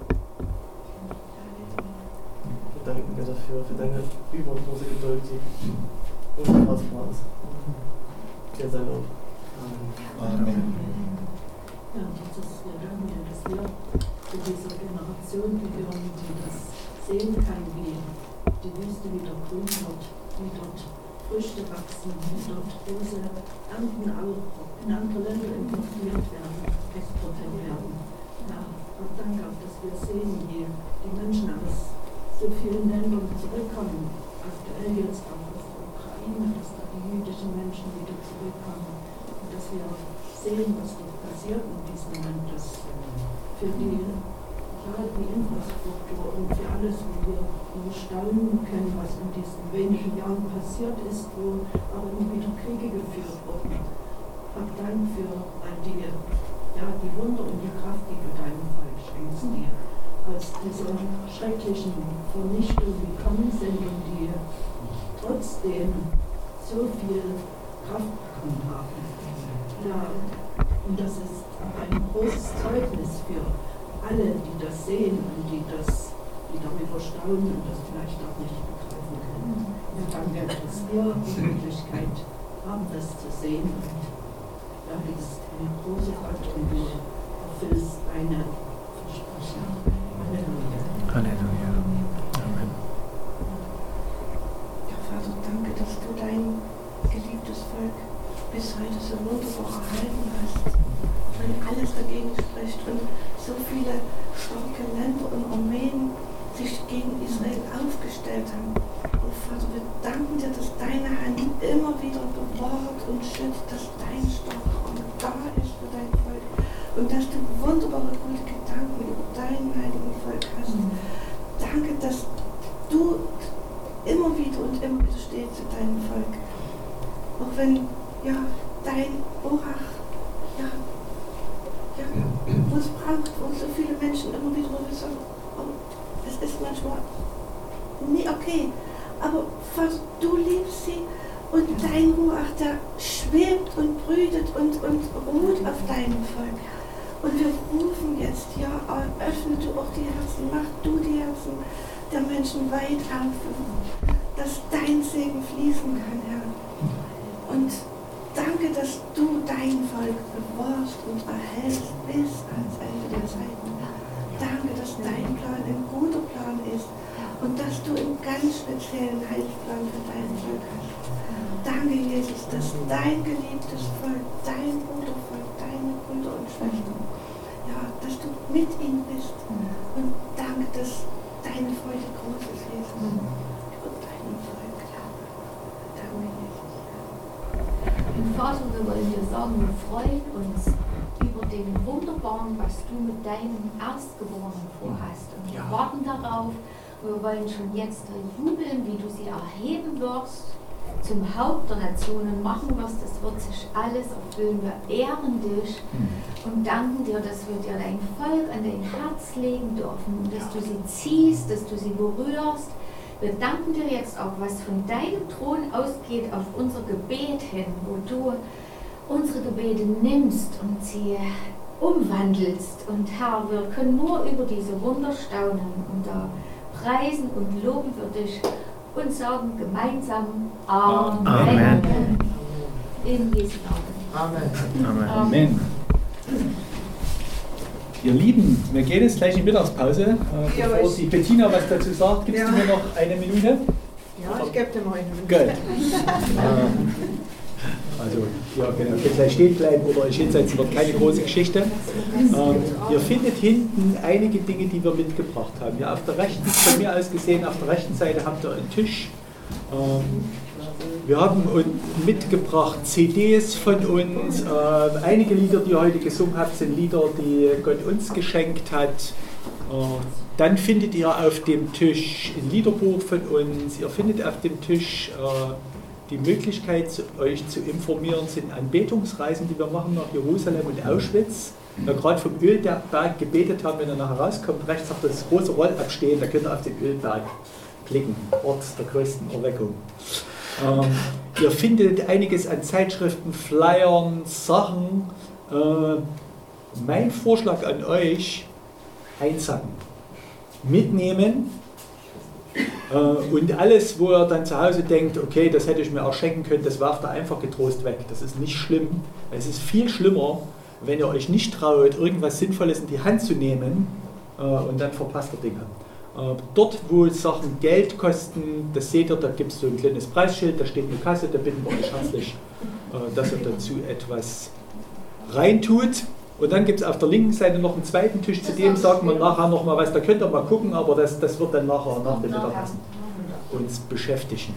Wir danken dir dafür, für deine übergroße Geduld, die unfassbar ist. Dir sei Lob. Amen. Ja, Jesus, wir danken dir, dass wir zu dieser Generation gehören, die das sehen kann, wie die Wüste wieder grün wird, wie dort Früchte wachsen, wie dort große Ernten auch in andere Länder importiert werden, exportiert werden. Ja, Gott danke auch, dass wir sehen, wie die Menschen aus so vielen Ländern zurückkommen, aktuell jetzt auch aus der Ukraine, dass da die jüdischen Menschen wieder zurückkommen und dass wir sehen, was dort passiert in diesem Land, dass für die, ja, die Infrastruktur und für alles, wo wir nur staunen können, was in diesen wenigen Jahren passiert ist, wo aber immer wieder Kriege geführt wurden. Hab Dank für all die, ja, die Wunder und die Kraft, die du deinem Volk schenkst, die aus dieser schrecklichen Vernichtung gekommen sind und die trotzdem so viel Kraft bekommen haben. Ja, und das ist ein großes Zeugnis für alle, die das sehen und die, das, die darüber staunen und das vielleicht auch nicht begreifen können. Wir danken, dass wir die Möglichkeit haben, das zu sehen. Und ja, das ist eine große Freude und du erfüllst deine Versprechen. Halleluja. Halleluja. Amen. Ja, Vater, danke, dass du dein geliebtes Volk bis heute so wunderbar erhalten hast. Wenn alles dagegen spricht und so viele starke Länder und Armeen sich gegen Israel aufgestellt haben. Und Vater, wir danken dir, dass deine Hand immer wieder bewahrt und schützt, dass dein starker Arm da ist für dein Volk und dass du wunderbare gute Gedanken über dein heiligen Volk hast. Danke, dass du immer wieder und immer wieder stehst zu deinem Volk. Auch wenn, ja, dein Orach, ja, ja, wo es braucht, wo so viele Menschen immer wieder sagen, oh, es ist manchmal nie okay, aber Vater, du liebst sie und dein Ruach, der schwebt und brütet und, und ruht auf deinem Volk. Und wir rufen jetzt, ja, öffne du auch die Herzen, mach du die Herzen der Menschen weit auf, dass dein Segen fließen kann, Herr. Und danke, dass du dein Volk bewahrst und erhältst bis ans Ende der Zeiten. Danke, dass dein Plan ein guter Plan ist und dass du einen ganz speziellen Heilsplan für dein Volk hast. Danke, danke, Jesus, dass dein geliebtes Volk, dein Brudervolk, deine Brüder und Schwestern, ja, dass du mit ihnen bist. Und danke, dass deine Freude groß ist, Jesus, über deinem Volk. Ja. Danke, Jesus. Und Vater, wir wollen dir sagen, wir freuen uns über den Wunderbaren, was du mit deinem Erstgeborenen vorhast. Und wir warten darauf. Wir wollen schon jetzt jubeln, wie du sie erheben wirst, zum Haupt der Nationen machen wirst. Das wird sich alles erfüllen. Wir ehren dich und danken dir, dass wir dir dein Volk an dein Herz legen dürfen, dass du sie ziehst, dass du sie berührst. Wir danken dir jetzt auch, was von deinem Thron ausgeht auf unser Gebet hin, wo du unsere Gebete nimmst und sie umwandelst. Und Herr, wir können nur über diese Wunder staunen und da preisen und loben wir dich und sagen gemeinsam Amen. Amen. In Jesu Namen. Amen. Amen. Amen. Ihr Lieben, wir gehen jetzt gleich in die Mittagspause. Äh, Ja, bevor ich- die Bettina was dazu sagt, gibst Ja. du mir noch eine Minute? Ja, ich gebe dir mal eine Minute. Gut. Ähm, Also, ja, genau, ihr gleich stehen bleiben oder euch hinsetzen, wird keine große Geschichte. Ähm, ihr findet hinten einige Dinge, die wir mitgebracht haben. Ja, auf der rechten, von mir aus gesehen, auf der rechten Seite habt ihr einen Tisch. Ähm, wir haben uns mitgebracht C Ds von uns. Äh, einige Lieder, die ihr heute gesungen habt, sind Lieder, die Gott uns geschenkt hat. Äh, dann findet ihr auf dem Tisch ein Liederbuch von uns. Ihr findet auf dem Tisch äh, die Möglichkeit, euch zu informieren, sind Anbetungsreisen, die wir machen nach Jerusalem und Auschwitz. Wir gerade vom Ölberg gebetet haben, wenn ihr nachher rauskommt, rechts habt ihr das große Rollab stehen, da könnt ihr auf den Ölberg klicken, Ort der größten Erweckung. Ähm, ihr findet einiges an Zeitschriften, Flyern, Sachen. Äh, mein Vorschlag an euch, einsacken, mitnehmen. Und alles, wo er dann zu Hause denkt, okay, das hätte ich mir auch schenken können, das werft er einfach getrost weg. Das ist nicht schlimm. Es ist viel schlimmer, wenn ihr euch nicht traut, irgendwas Sinnvolles in die Hand zu nehmen und dann verpasst ihr Dinge. Dort, wo Sachen Geld kosten, das seht ihr, da gibt es so ein kleines Preisschild, da steht eine Kasse, da bitten wir euch herzlich, dass ihr dazu etwas reintut. Und dann gibt es auf der linken Seite noch einen zweiten Tisch, zu dem sagt man nachher noch mal was, da könnt ihr mal gucken, aber das, das wird dann nachher nach dem Mittagessen uns beschäftigen.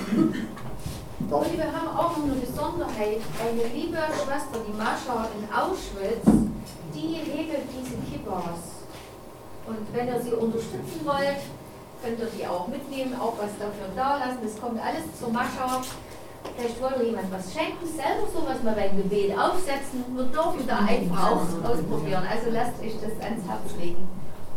Und wir haben auch noch eine Besonderheit. Eine liebe Schwester, die Mascha in Auschwitz, die regelt diese Kippas. Und wenn ihr sie unterstützen wollt, könnt ihr die auch mitnehmen, auch was dafür da lassen. Das kommt alles zur Mascha. Vielleicht wollte jemand was schenken, selber sowas mal beim Gebet aufsetzen. Wir dürfen da einfach auch ausprobieren. Also lasst euch das ans Herz legen.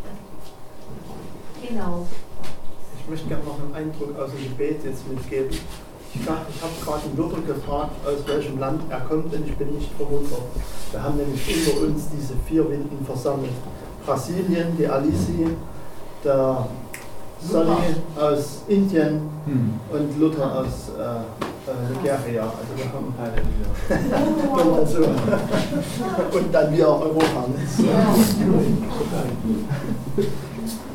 Genau. Ich möchte gerne noch einen Eindruck aus dem Gebet jetzt mitgeben. Ich, ich habe gerade einen Luther gefragt, aus welchem Land er kommt, denn ich bin nicht verwundert. Wir haben nämlich unter uns diese vier Wilden versammelt. Brasilien, die Alici, der Sonny aus Indien und Luther aus äh, äh, Nigeria. Also wir haben und, dann so. Und dann wir Europa.